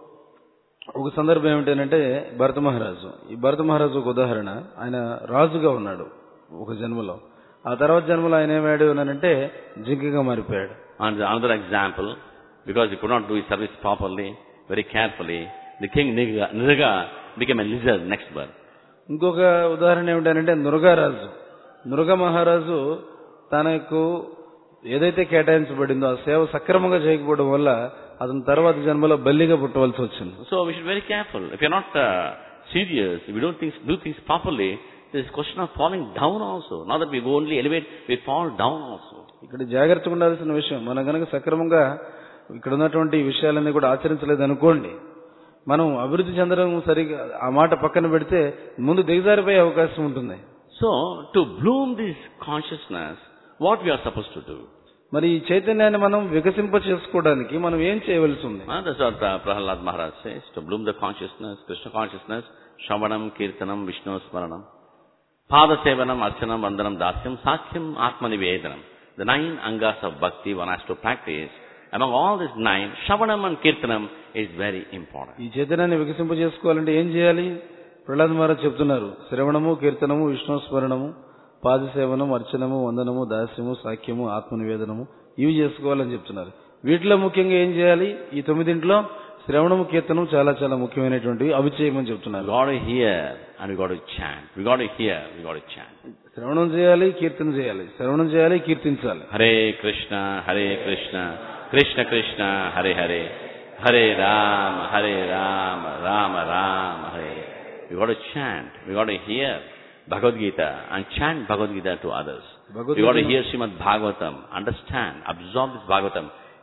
ఒక సందర్భం ఏమిటంటే భరత మహారాజు. ఈ భరత మహారాజు ఒక ఉదాహరణ. ఆయన రాజుగా ఉన్నాడు ఒక జన్మలో. ఆ తర్వాత జన్మలో ఆయన ఏమాడు అంటే జింకగా మారిపోయాడు. And another example, because he could not do his service properly, very carefully, the king Nirga became a lizard next birth. ఇంకొక ఉదాహరణ ఏమిటంటే నురగారాజు. నురగ మహారాజు తనకు ఏదైతే కేటాయించబడిందో ఆ సేవ సక్రమంగా చేయకపోవడం వల్ల అతని తర్వాత జన్మలో బల్లిగా పుట్టవలసి వచ్చింది. So we should be very careful. If you are not uh, serious, if we don't think, do things properly, there is question of falling down also. Not that we go only elevate, we fall down also. ఇక్కడ జాగ్రత్తగా ఉండాల్సిన విషయం, మనం కనుక సక్రమంగా ఇక్కడ ఉన్నటువంటి విషయాలన్నీ కూడా ఆచరించలేదు అనుకోండి, మనం అభివృద్ధి చెందడం సరిగా ఆ మాట పక్కన పెడితే ముందు దిగజారిపోయే అవకాశం ఉంటుంది. So to bloom this consciousness, what we are supposed to do? మరి ఈ చైతన్యాన్ని మనం వికసింప చేసుకోవడానికి మనం ఏం చేయవలసి ఉంది? Uh, that's what uh, Prahalad Maharaj says. To bloom the consciousness, Krishna consciousness, Shravanam, Kirtanam, Vishnu Smaranam, Pada Sevanam, Archanam, Vandanam, Dasyam, Sakhyam, Atmanivedanam. The nine angas of bhakti one has to practice. Among all these nine, Shravanam and Kirtanam is very important. ఈ చైతన్యాన్ని వికసింప చేసుకోవాలంటే ఏం చేయాలి? ప్రహ్లాద్ మహారాజ్ చెప్తున్నారు, శ్రవణము, కీర్తనము, విష్ణు స్మరణము, పాదసేవనం, అర్చనము, వందనము, దాస్యము, సాఖ్యము, ఆత్మనివేదనము, ఇవి చేసుకోవాలని చెప్తున్నారు. వీటిలో ముఖ్యంగా ఏం చేయాలి? ఈ తొమ్మిదింట్లో శ్రవణము, కీర్తనం చాలా చాలా ముఖ్యమైనటువంటివి, అవి చేయమని చెప్తున్నారు. We got to hear and we got to chant. We got to hear, we got to chant. శ్రవణం చేయాలి, కీర్తన చేయాలి. శ్రవణం చేయాలి, కీర్తించాలి. Hare Krishna Hare Krishna Krishna Krishna Hare Hare Hare Rama Hare Rama Rama Rama Hare. We got to chant. We got to hear Bhagavad Gita and chant Bhagavad Gita to others. We got to hear Srimad Bhagavatam, understand, absorb this Bhagavatam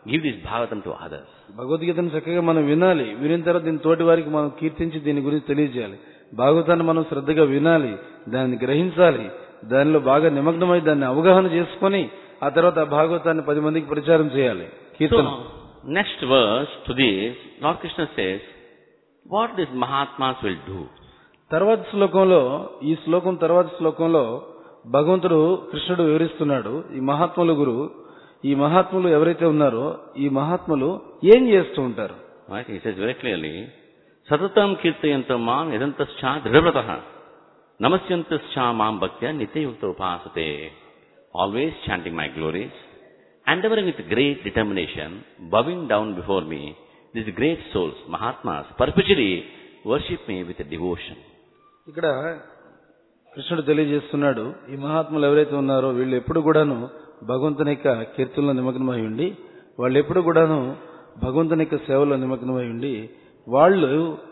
give this Bhagavatam to others. భగవద్గీతను చక్కగా మనం వినాలి. వినిన తర్వాత దీని తోటి వారికి మనం కీర్తించి దీని గురించి తెలియజేయాలి. భాగవతాన్ని మనం శ్రద్ధగా వినాలి, దాన్ని గ్రహించాలి, దానిలో బాగా నిమగ్నమై దాన్ని అవగాహన చేసుకొని ఆ తర్వాత ఆ భాగవతాన్ని పది మందికి ప్రచారం చేయాలి. కీర్తన. So, next verse to this, Lord Krishna says, what these Mahatmas will do. తర్వాత శ్లోకంలో, ఈ శ్లోకం తర్వాత శ్లోకంలో భగవంతుడు కృష్ణుడు వివరిస్తున్నాడు. ఈ మహాత్ముల గురు, ఈ మహాత్ములు ఎవరైతే ఉన్నారో ఈ మహాత్ములు ఏం చేస్తూ ఉంటారు. Right? He says very clearly, Satatam kirtayantam mam yadantascha dridavratah namasyantascha mam bhaktya nityayukta upasate. Always chanting my glories, endeavoring with great determination, bowing down before me, these great souls, Mahatmas, perpetually worship me with a devotion. ఇక్కడ కృష్ణుడు తెలియజేస్తున్నాడు, ఈ మహాత్ములు ఎవరైతే ఉన్నారో వీళ్ళు ఎప్పుడు కూడాను భగవంతుని యొక్క కీర్తనలో నిమగ్నమై ఉండి, వాళ్ళు ఎప్పుడు కూడాను భగవంతుని యొక్క సేవలో నిమగ్నమై ఉండి, వాళ్ళు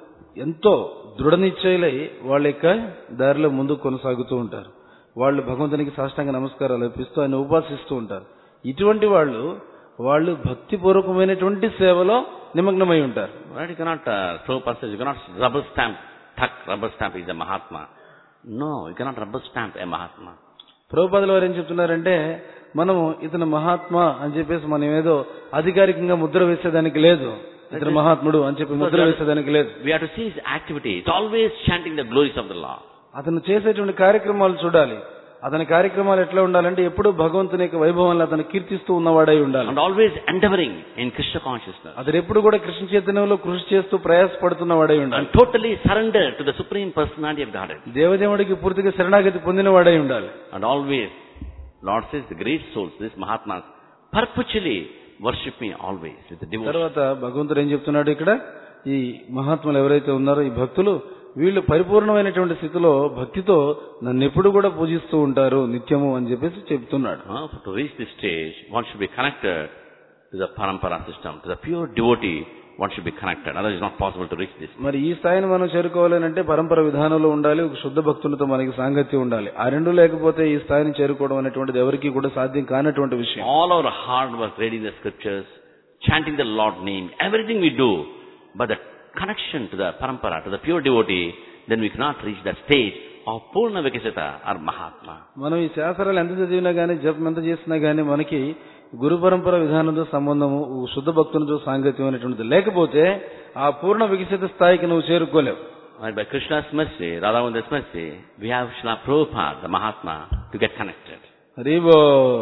ఎంతో దృఢ నిశ్చయులై వాళ్ళ యొక్క దారిలో ముందుకు కొనసాగుతూ ఉంటారు. వాళ్ళు భగవంతునికి సాష్టాంగ నమస్కారాలు అర్పిస్తూ ఆయన ఉపాసిస్తూ ఉంటారు. ఇటువంటి వాళ్ళు వాళ్ళు భక్తిపూర్వకమైనటువంటి సేవలో నిమగ్నమై ఉంటారు. Right? You cannot uh, throw person, you cannot rubber stamp, tuck rubber stamp is a Mahatma. No, you cannot rubber stamp a Mahatma. ప్రభుపాదుల వారు ఏం చెప్తున్నారంటే, మనం ఇతను మహాత్మా అని చెప్పేసి మనం ఏదో అధికారికంగా ముద్ర వేసేదానికి లేదు, ఇతను మహాత్ముడు అని చెప్పి ముద్ర వేసేదానికి లేదు. We have to see his activity. It's always chanting the glories of the Lord. అతను చేసేటువంటి కార్యక్రమాలు చూడాలి. అతని కార్యక్రమాలు ఎట్లా ఉండాలంటే ఎప్పుడు భగవంతుని యొక్క వైభవాన్ని అతను కీర్తిస్తూ ఉన్నవాడై ఉండాలి. And always endeavoring in Krishna consciousness. అతను ఎప్పుడు కూడా కృష్ణ చైతన్యంలో కృషి చేస్తూ ప్రయాసపడుతున్నవాడై ఉండాలి. And totally surrender to the supreme personality of Godhead. దేవదేవుడికి పూర్తిగా శరణాగతి పొందినవాడై ఉండాలి. And always, Lord says, the great souls, these Mahatmas, perpetually worship me always with the devotion. తర్వాత భగవంతుడు ఏం చెప్తున్నాడు ఇక్కడ, ఈ మహాత్ములు ఎవరైతే ఉన్నారో ఈ భక్తులు వీళ్ళు పరిపూర్ణమైనటువంటి స్థితిలో భక్తితో నన్ను ఎప్పుడు కూడా పూజిస్తూ ఉంటారు నిత్యము అని చెప్పేసి చెప్తున్నాడు. Uh, to reach this stage, one should be connected to the parampara system, to the pure devotee. One should be connected. Otherwise, it's not possible to reach this. మరి ఈ స్థాయిని మనం చేరుకోవాలంటే పరంపర విధానంలో ఉండాలి, ఒక శుద్ధ భక్తులతో మనకి సాంగత్యం ఉండాలి. ఆ రెండు లేకపోతే ఈ స్థాయిని చేరుకోవడం అనేటువంటిది ఎవరికి కూడా సాధ్యం కానటువంటి విషయం. All our hard work, reading the scriptures, chanting the Lord name, everything we do, but the connection to the parampara, to the pure devotee, then we cannot reach that stage of Purna Vikasita or Mahatma. మనం ఈ శాస్త్రాలు ఎంత చదివినా గానీ, జపం ఎంత చేసినా గానీ మనకి గురు పరంపర విధానంతో సంబంధము, శుద్ధ భక్తులతో సాంగత్యం అనేటువంటిది లేకపోతే ఆ పూర్ణ వికసిత స్థాయికి నువ్వు చేరుకోలేవు. Right, by Krishna's mercy, Radhamanda's mercy, we have Srila Prabhupada, the Mahatma, to get connected. హరిబో.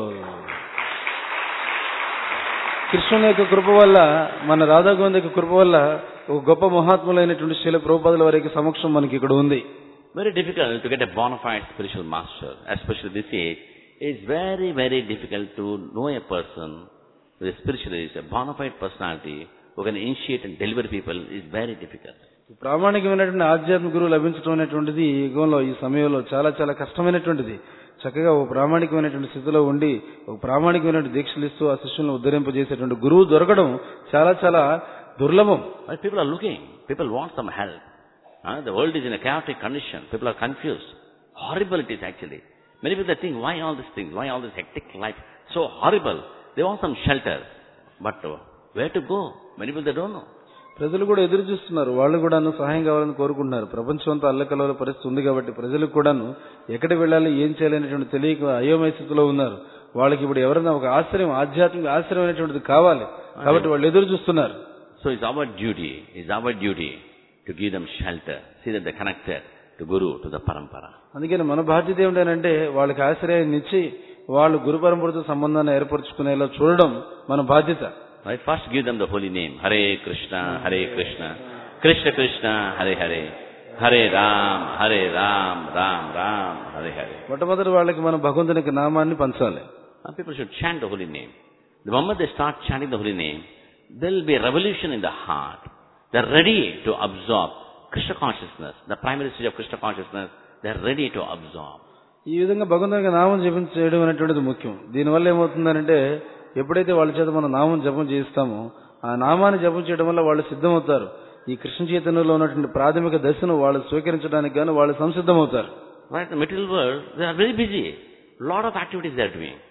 కృష్ణుని యొక్క కృప వల్ల, మన రాధాగోవింద యొక్క కృప వల్ల ఒక గొప్ప మహాత్ములైనటువంటి శ్రీల ప్రభుపాదుల వారి యొక్క సమక్షం మనకి ఇక్కడ ఉంది. Very difficult to get a bona fide spiritual master, especially this age. It's very, very difficult to know a person who is spiritualist, a bona fide personality who can initiate and deliver people is very difficult. ప్రామాణికమైనటువంటి ఆధ్యాత్మిక గురువు లభించడం అనేటువంటిది ఈ యుగంలో, ఈ సమయంలో చాలా చాలా కష్టమైనటువంటిది. చక్కగా ఒక ప్రామాణికమైనటువంటి స్థితిలో ఉండి ఒక ప్రామాణికమైనటువంటి దీక్షలు ఇస్తూ ఆ శిష్యులను ఉద్ధరింపజేసేటువంటి గురువు దొరకడం చాలా చాలా దుర్లభం. People are looking, people want some help. Uh, the world is in a chaotic condition. People are confused. Horrible it is actually. Many people think, why all these things? Why all this hectic life? So horrible. They want some shelter. But uh, where to go? Many people, they don't know. ప్రజలు కూడా ఎదురు చూస్తున్నారు, వాళ్ళు కూడాను సహాయం కావాలని కోరుకుంటున్నారు. ప్రపంచం అంతా అల్లకల్లోల పరిస్థితి ఉంది కాబట్టి ప్రజలకు కూడాను ఎక్కడ వెళ్ళాలి, ఏం చేయాలనేటువంటి తెలియక అయోమయ స్థితిలో ఉన్నారు. వాళ్ళకి ఇప్పుడు ఎవరైనా ఒక ఆశ్రయం, ఆధ్యాత్మిక ఆశ్రయం అనేటువంటిది కావాలి కాబట్టి వాళ్ళు ఎదురు చూస్తున్నారు. So it's our duty, it's our duty to give them shelter. See that they're connected to Guru, to the Parampara. అందుకని మన బాధ్యత ఏమిటంటే వాళ్ళకి ఆశ్రయాన్ని ఇచ్చి వాళ్ళు గురు పరంపరతో సంబంధాన్ని ఏర్పరచుకునేలా చూడడం మన బాధ్యత. Right? First give them the holy name. Hare Krishna, Hare Krishna, Krishna Krishna, Hare Hare, Hare Ram, Hare Ram, Ram Ram, Hare Hare. మొట్టమొదటి వాళ్ళకి మనం భగవంతుని యొక్క నామాన్ని పంచాలి. People should chant the holy name. The moment they start chanting the holy name, there will be a revolution in the heart. They are ready to absorb Krishna consciousness, the primary stage of Krishna consciousness. They are ready to absorb. ఈ విధంగా భగవంతుని యొక్క నామం జపం చేయడం అనేటువంటిది ముఖ్యం. దీనివల్ల ఏమవుతుందంటే ఎప్పుడైతే వాళ్ళ చేత మనం నామం జపం చేస్తామో ఆ నామాన్ని జపం చేయడం వల్ల వాళ్ళు సిద్ధమవుతారు. ఈ కృష్ణ చైతన్యంలో ఉన్నటువంటి ప్రాథమిక దశను వాళ్ళు స్వీకరించడానికి గాను వాళ్ళు సంసిద్ధమవుతారు. Right? The material world, they are very busy. Lot of activities they are doing.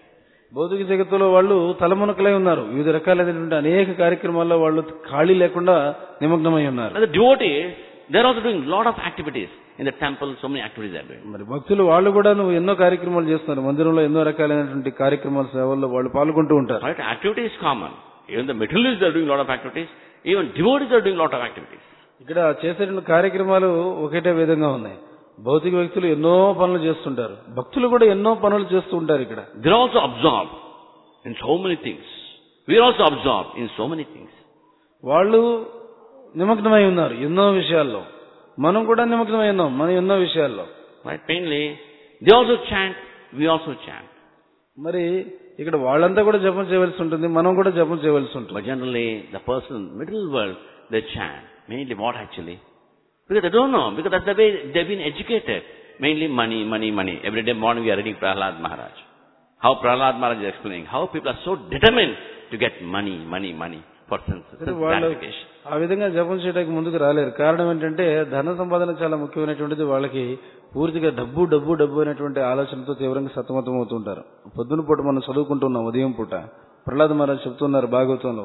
భౌతిక జగత్తులో వాళ్ళు తలమునకలై ఉన్నారు. వివిధ రకాలైనటువంటి అనేక కార్యక్రమాల్లో వాళ్ళు ఖాళీ లేకుండా నిమగ్నమై ఉన్నారు. And the devotees, they are also doing lot of activities in the temple. So many activities they are doing. మరి భక్తులు వాళ్ళు కూడా నువ్వు ఎన్నో కార్యక్రమాలు చేస్తున్నారు. మందిరంలో ఎన్నో రకాలైనటువంటి కార్యక్రమాల సేవల్లో వాళ్ళు పాల్గొంటూ ఉంటారు. Right? Activity is common. Even the materialists are doing lot of activities. Even devotees are doing lot of activities. ఇక్కడ చేసేటువంటి కార్యక్రమాలు ఒకటే విధంగా ఉన్నాయి. భౌతిక వ్యక్తులు ఎన్నో పనులు చేస్తుంటారు, భక్తులు కూడా ఎన్నో పనులు చేస్తూ ఉంటారు. ఇక్కడ They are also absorbed in so many things. We are also absorbed in so many things. వాళ్ళు నిమగ్నమై ఉన్నారు ఎన్నో విషయాల్లో. మనం కూడా నిమగ్నమై ఉన్నాం మనం ఎన్నో విషయాల్లో. Right? Plainly, they also chant, we also chant. మరి ఇక్కడ వాళ్ళంతా కూడా జపం చేయవలసి ఉంటుంది, మనం కూడా జపం చేయవలసి ఉంటుంది. But generally, the person, middle world, they chant. Mainly what actually? Because they don't know. Because that's the way they've been educated. Mainly money, money, money. Every day morning we are reading Prahlad Maharaj. How Prahlad Maharaj is explaining. How people are so determined to get money, money, money for sense gratification. ఆ విధంగా జపం చేయడానికి ముందుకు రాలేరు. కారణం ఏంటంటే ధన సంపాదన చాలా ముఖ్యమైనటువంటిది. వాళ్ళకి పూర్తిగా డబ్బు డబ్బు డబ్బు అనేటువంటి ఆలోచనతో తీవ్రంగా సతమతం అవుతుంటారు. పొద్దున పూట మనం చదువుకుంటున్నాం, ఉదయం పూట ప్రహ్లాద్ మహారాజ్ చెప్తున్నారు భాగవతంలో,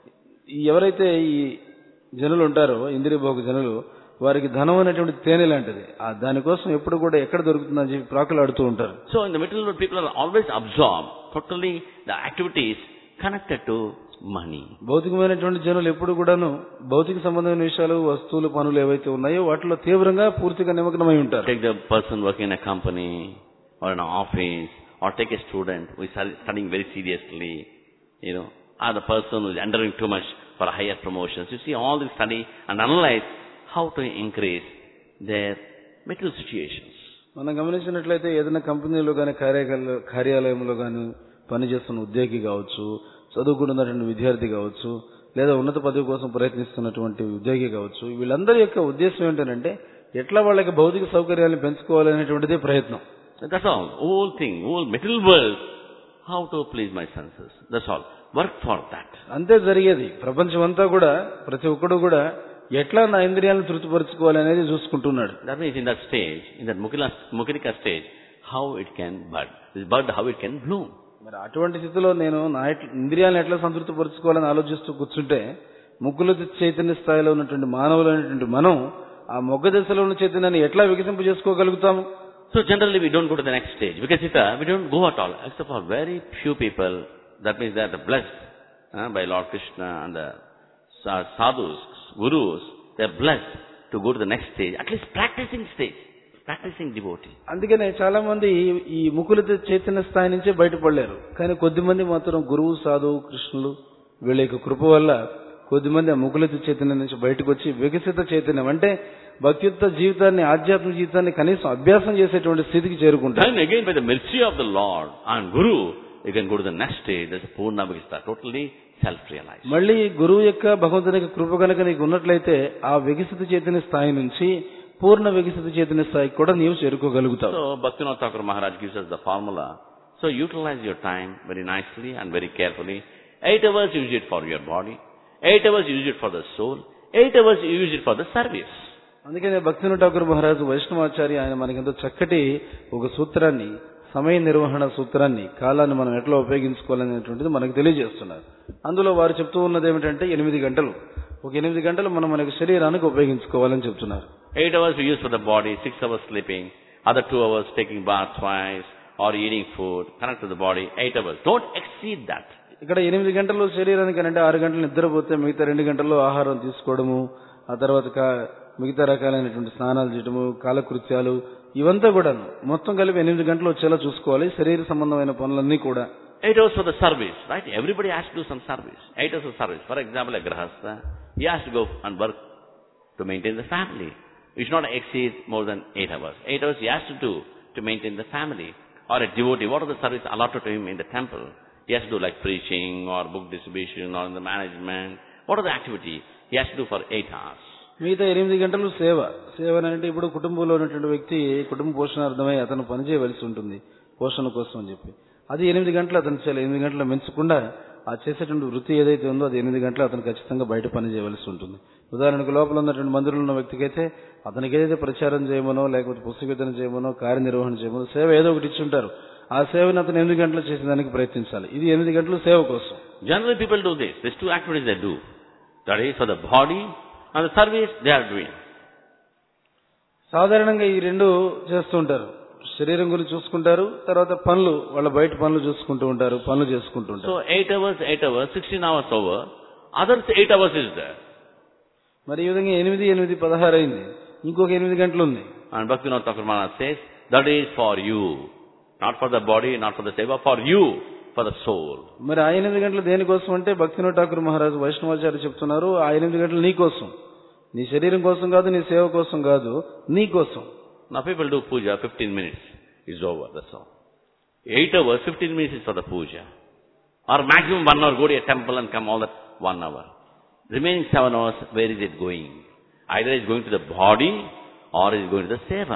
ఎవరైతే ఈ జనులు ఉంటారో ఇంద్రియ భోగ జనులు, వారికి ధనం అనేటువంటి తేనె లాంటిది. ఆ దానికోసం ఎప్పుడు కూడా ఎక్కడ దొరుకుతుందని చెప్పి ప్రాకులాడుతూ ఉంటారు. So in the middle world, people are always absorbed totally the activities connected to money. భౌతికమైనటువంటి జనులు ఎప్పుడు కూడాను భౌతిక సంబంధమైన విషయాలు, వస్తువులు, పనులు ఏవైతే ఉన్నాయో వాటిలో తీవ్రంగా పూర్తిగా నిమగ్నమై ఉంటారు. Take the person working in a company or in an office, or take a student who is studying very seriously, you know, or the person who is endeavoring too much for higher promotions. You see all this study and analyze how to increase their material situations. మనం గమనించినట్లయితే ఏదైనా కంపెనీలో కానీ కార్యాలయంలో కార్యాలయంలో కానీ పనిచేస్తున్న ఉద్యోగి కావచ్చు, చదువుకుంటున్నటువంటి విద్యార్థి కావచ్చు, లేదా ఉన్నత పదవి కోసం ప్రయత్నిస్తున్నటువంటి ఉద్యోగి కావచ్చు, వీళ్ళందరి యొక్క ఉద్దేశం ఏంటంటే ఎట్లా వాళ్ళకి భౌతిక సౌకర్యాలను పెంచుకోవాలనేటువంటిదే ప్రయత్నం. That's all. Whole thing, whole material world, how to please my senses. That's all. Work for that. అంతే జరిగేది. ప్రపంచం అంతా కూడా ప్రతి ఒక్కడు కూడా ఎట్లా నా ఇంద్రియాలను తృప్తిపరచుకోవాలి అనేది చూసుకుంటున్నాడు. That means in that stage, in that Mukilika stage, how it can bud. This bud, how it can bloom. మరి అటువంటి స్థితిలో నేను నా ఇంద్రియాలను ఎట్లా సంతృప్తిపరచుకోవాలని ఆలోచిస్తూ కూర్చుంటే ముక్కుల చైతన్య స్థాయిలో ఉన్నటువంటి మానవులైనటువంటి మనం ఆ మొగ్గ దశలో ఉన్న చైతన్యాన్ని ఎట్లా వికసింప చేసుకోగలుగుతాము? So generally we don't go to the next stage. Vikasita, we don't go at all, except for very few people. That means they are the blessed uh, by Lord Krishna and the sadhus, gurus. They are blessed to go to the next stage, at least practicing stage, practicing devotee. అందుకనే చాలా మంది ఈ ముకుల చైతన్య స్థాయి నుంచే బయటపడలేరు. కానీ కొద్దిమంది మాత్రం గురువు, సాధువు, కృష్ణులు వీళ్ళ యొక్క కృప వల్ల కొద్దిమంది ఆ ముకుల చైతన్యం నుంచి బయటకు వచ్చి వికసిత చైతన్యం అంటే భక్తియుక్త జీవితాన్ని, ఆధ్యాత్మిక జీవితాన్ని కనీసం అభ్యాసం చేసేటువంటి స్థితికి చేరుకుంటారు. And again by the mercy of the Lord and Guru, you can go to the next stage. That's a Purna Vikasita, totally self-realized. మళ్ళీ గురువు యొక్క భగవంతుని యొక్క కృప కనుక నీకు ఉన్నట్లయితే ఆ వికసిత చైతన్య స్థాయి నుంచి పూర్ణ వికసిత చైతన్య స్థాయికి కూడా నీవు చేరుకోగలుగుతావు. So Bhaktivinoda Thakur Maharaj gives us the formula. So utilize your time very nicely and very carefully. Eight hours use it for your body. Eight hours use it for the soul. Eight hours use it for the service. అందుకనే భక్తివినోద ఠాకూర్ మహారాజు వైష్ణవాచార్య ఆయన మనకెంతో చక్కటి ఒక సూత్రాన్ని, సమయ నిర్వహణ సూత్రాన్ని, కాలాన్ని మనం ఎట్లా ఉపయోగించుకోవాలనేటువంటిది మనకు తెలియజేస్తున్నారు. అందులో వారు చెప్తూ ఉన్నది ఏమిటంటే ఎనిమిది గంటలు ఒక ఎనిమిది గంటలు మనం మనకు శరీరానికి ఉపయోగించుకోవాలని చెప్తున్నారు. Eight hours we use for the body, six hours sleeping, other two hours taking bath twice or eating food, connect to the body, eight hours. Don't exceed that. ఇక్కడ ఎనిమిది గంటలు శరీరానికి అంటే ఆరు గంటలు నిద్రపోతే మిగతా రెండు గంటల్లో ఆహారం తీసుకోవడము, ఆ తర్వాత మిగతా రకాలైనటువంటి స్నానాలు చేయడము, కాలకృత్యాలు, ఇవంతా కూడా మొత్తం కలిపి ఎనిమిది గంటలు వచ్చేలా చూసుకోవాలి శరీర సంబంధమైన పనులన్నీ కూడా. Eight hours for the service, right? Everybody has to do some service. Eight hours for service. For example, a grahastha, he has to go and work to maintain the family. He should not exceed more than eight hours. Eight hours he has to do to maintain the family. Or a devotee, what are the service allotted to him in the temple? He has to do like preaching or book distribution or in the management. What are the activity he has to do for eight hours? మిగతా ఎనిమిది గంటలు సేవ. సేవ అంటే ఇప్పుడు కుటుంబంలో ఉన్నటువంటి వ్యక్తి కుటుంబ పోషణార్థమై అతను పనిచేయవలసి ఉంటుంది పోషణ కోసం అని చెప్పి, అది ఎనిమిది గంటలు అతను చేయాలి. ఎనిమిది గంటలు మించకుండా ఆ చేసేటువంటి వృత్తి ఏదైతే ఉందో అది ఎనిమిది గంటలు అతను ఖచ్చితంగా బయట పని చేయవలసి ఉంటుంది. ఉదాహరణకు లోపల ఉన్నటువంటి మందిరంలో ఉన్న వ్యక్తికి అయితే అతనికి ఏదైతే ప్రచారం చేయమనో లేకపోతే పుస్తక వితరణ చేయమనో కార్యనిర్వహణ చేయమనో సేవ ఏదో ఒకటి ఇచ్చి ఉంటారు, ఆ సేవను అతను ఎనిమిది గంటలు చేసేదానికి ప్రయత్నించాలి. ఇది ఎనిమిది గంటలు సేవ కోసం. Generally people do this. These two activities they do. That is for the body and the service they are doing. సాధారణంగా ఈ రెండు చేస్తూ ఉంటారు. శరీరం గురించి చూసుకుంటారు, తర్వాత పనులు వాళ్ళ బయట పనులు చూసుకుంటూ ఉంటారు, పనులు చేసుకుంటూ ఉంటారు. So eight hours, eight hours, sixteen hours over. Others eight hours is there. మరి ఈ విధంగా ఎనిమిది ఎనిమిది పదహారు అయింది, ఇంకొక ఎనిమిది గంటలు ఉంది. And Bhaktivinoda Thakur Maharaj says, that is for you. Not for the body, not for the seva, for you, for the soul. మరి ఆ ఎనిమిది గంటలు దేనికోసం అంటే భక్తివినోద ఠాకూర్ మహారాజ్ వైష్ణవాచార్య చెప్తున్నారు, ఆ ఎనిమిది గంటలు నీ కోసం, నీ శరీరం కోసం కాదు, నీ సేవ కోసం కాదు, నీ కోసం. Now people do puja, fifteen minutes is over, that's all. eight hours, fifteen minutes is for the puja. Or maximum one hour, go to a temple and come all that one hour. Remaining seven hours, where is it going? Either it's going to the body or it's going to the seva.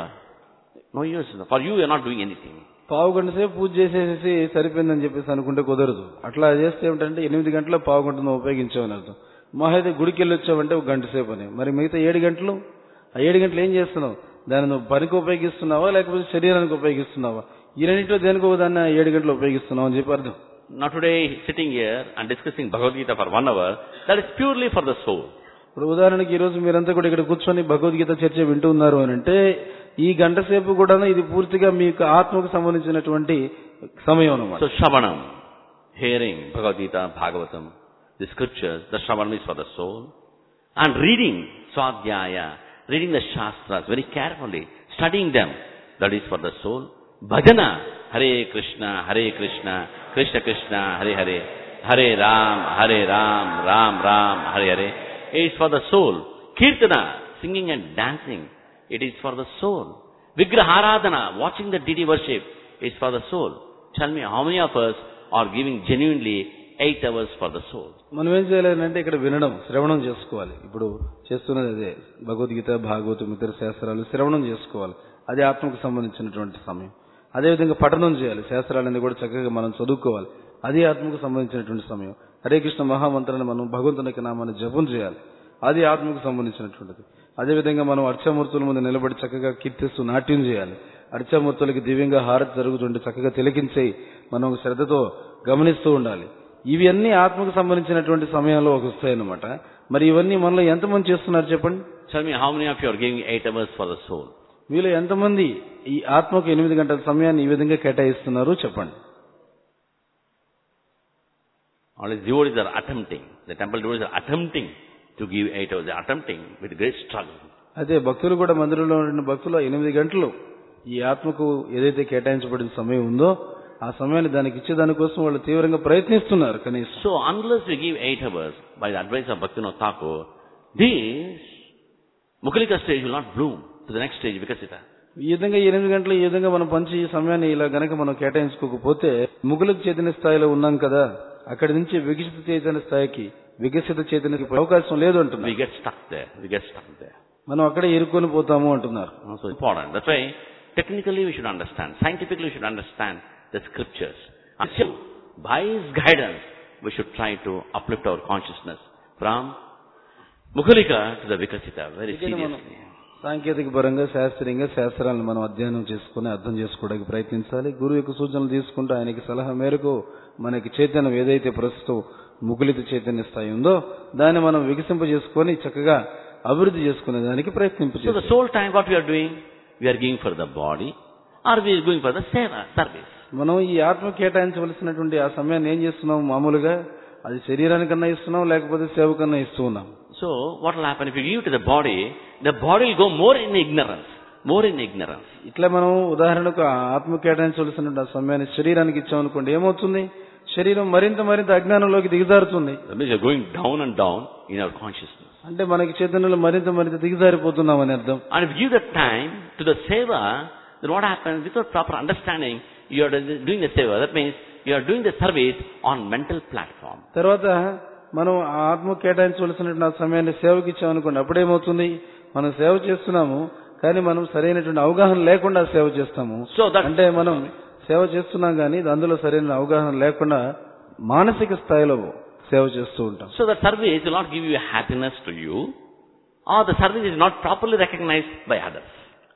No use. For you, you're not doing anything. పావు గంట సేపు పూజ చేసేసి సరిపోయిందని చెప్పేసి అనుకుంటే కుదరదు. అట్లా చేస్తే ఏమిటంటే ఎనిమిది గంటల పావు గంటను ఉపయోగించామని అర్థం. మహా అయితే గుడికి వెళ్ళి వచ్చావంటే ఒక గంట సేపు అని. మరి మిగతా ఏడు గంటలు, ఆ ఏడు గంటలు ఏం చేస్తున్నావు? దాన్ని నువ్వు పనికి ఉపయోగిస్తున్నావా లేకపోతే శరీరానికి ఉపయోగిస్తున్నావా? ఈ రెండింటిలో దేనికో దాన్ని ఏడు గంటలు ఉపయోగిస్తున్నావు అని చెప్పి అర్థం. Now today, sitting here and discussing Bhagavad Gita for one hour, that is purely for the soul. ఇప్పుడు ఉదాహరణకి ఈ రోజు మీరంతా కూడా ఇక్కడ కూర్చొని భగవద్గీత చర్చ వింటూ ఉన్నారు అని అంటే ఈ గంట సేపు కూడా ఇది పూర్తిగా మీకు ఆత్మకు సంబంధించినటువంటి సమయం అన్నమాట. So Shravanam, hearing Bhagavad Gita, Bhagavatam, the scriptures, the Shravanam is for the soul. And reading Swadhyaya, reading the Shastras very carefully, studying them, that is for the soul. Bhajana, Hare Krishna, Hare Krishna, Krishna Krishna, Hare Hare, Hare Ram, Hare Ram, Ram Ram, Hare Hare, it is for the soul. Kirtana, singing and dancing, it is for the soul. Vigraharadhana, watching the deity worship, is for the soul. Tell me, how many of us are giving genuinely eight hours for the soul? మనం ఏం చేయాలంటే ఇక్కడ వినడం, శ్రవణం చేసుకోవాలి. ఇప్పుడు చేస్తున్నది అదే, భగవద్గీత, భాగవతం, ఇతర శాస్త్రాలు శ్రవణం చేసుకోవాలి. అది ఆత్మకు సంబంధించినటువంటి సమయం. అదేవిధంగా పఠనం చేయాలి, శాస్త్రాలన్నీ కూడా చక్కగా మనం చదువుకోవాలి. అది ఆత్మకు సంబంధించినటువంటి సమయం. హరే కృష్ణ మహామంత్రాన్ని మనం భగవంతుని యొక్క నామాన్ని జపం చేయాలి, అది ఆత్మకు సంబంధించినటువంటిది. అదేవిధంగా మనం అర్చామూర్తుల ముందు నిలబడి చక్కగా కీర్తిస్తూ నాట్యం చేయాలి. అర్చామూర్తులకి దివ్యంగా హారతి జరుగుతుంటే చక్కగా తిలకించి మనం శ్రద్ధతో గమనిస్తూ ఉండాలి. ఇవి అన్ని ఆత్మకు సంబంధించినటువంటి సమయంలో ఒక వస్తాయన్నమాట. మరి ఇవన్నీ మనలో ఎంతమంది చేస్తున్నారు చెప్పండి? Tell me, how many of you are giving eight hours for the soul? మీలో ఎంతమంది ఈ ఆత్మకు ఎనిమిది గంటల సమయాన్ని ఈ విధంగా కేటాయిస్తున్నారు చెప్పండి. All the devotees are attempting, the temple devotees are attempting to give eight hours, they are attempting with great struggle. అదే భక్తులు కూడా మందిరంలో ఉన్న భక్తులు ఎనిమిది గంటలు ఈ ఆత్మకు ఏదైతే కేటాయించబడిన సమయం ఉందో ఆ సమయాన్ని దానికి ఇచ్చే దానికోసం వాళ్ళు తీవ్రంగా ప్రయత్నిస్తున్నారు కనీసం. So unless we give eight hours by the advice of Bhaktivinoda Thakur, this Mukulika stage will not bloom to the next stage, Vikasita. ఈ విధంగా ఎనిమిది గంటలు ఈ విధంగా మనం పంచి ఈ సమయాన్ని ఇలా గనక మనం కేటాయించుకోకపోతే ముకులిక చైతన్య స్థాయిలో ఉన్నాం కదా, అక్కడి నుంచి వికసిత చైతన్య స్థాయికి, వికసిత చైతన్యకి అవకాశం లేదు అంటున్నారు. We get stuck there. We get stuck there. మనం అక్కడే ఇరుక్కొని పోతాము అంటున్నారు. So important. That's why technically we should understand, scientifically we should understand the scriptures. And still, by His guidance, we should try to uplift our consciousness from Mukulika to the Vikasita very seriously. సాంకేతిక పరంగా శాస్త్రీయంగా శాస్త్రాలను మనం అధ్యయనం చేసుకుని అర్థం చేసుకోవడానికి ప్రయత్నించాలి. గురువు యొక్క సూచనలు తీసుకుంటూ ఆయనకి సలహా మేరకు మనకి చైతన్యం ఏదైతే ప్రస్తుతం ముకులిత చైతన్య స్థాయి ఉందో దాన్ని మనం వికసింపజేసుకొని చక్కగా అభివృద్ధి చేసుకునే దానికి ప్రయత్నించాలి. So the soul time what we are doing, we are giving for the body or we are going for the seva, service. మనం ఈ ఆత్మ కేటాయించవలసినటువంటి ఆ సమయాన్ని ఏం చేస్తున్నాం? మామూలుగా అది శరీరానికన్నా ఇస్తున్నాం, లేకపోతే సేవకన్నా ఇస్తూ ఉన్నాం. So what will happen if you give to the body, the body will go more in ignorance, more in ignorance. ఇట్లా మనం ఉదాహరణకు ఆత్మ కేటాయించవలసిన ఆ సమయాన్ని శరీరానికి ఇచ్చామనుకోండి, ఏమవుతుంది? శరీరం మరింత మరింత అజ్ఞానంలోకి దిగజారుతుంది. That means you are going down and down in our consciousness. అంటే మనకి చైతన్యంలో మరింత మరింత దిగజారిపోతున్నామని అర్థం. And if you give the time to the seva, then what happens? Without proper understanding, you are doing the seva. That means you are doing the service on mental platform. తర్వాత మనం ఆ ఆత్మ కేటాయించవలసిన సమయాన్ని సేవకి ఇచ్చామనుకోండి, అప్పుడేమవుతుంది? మనం సేవ చేస్తున్నాము కానీ మనం సరైనటువంటి అవగాహన లేకుండా సేవ చేస్తాము. అంటే మనం సేవ చేస్తున్నాం కానీ అందులో సరైన అవగాహన లేకుండా మానసిక స్థాయిలో సేవ చేస్తూ ఉంటాం. So the service will not give you happiness to you, or the service is not properly recognized by others.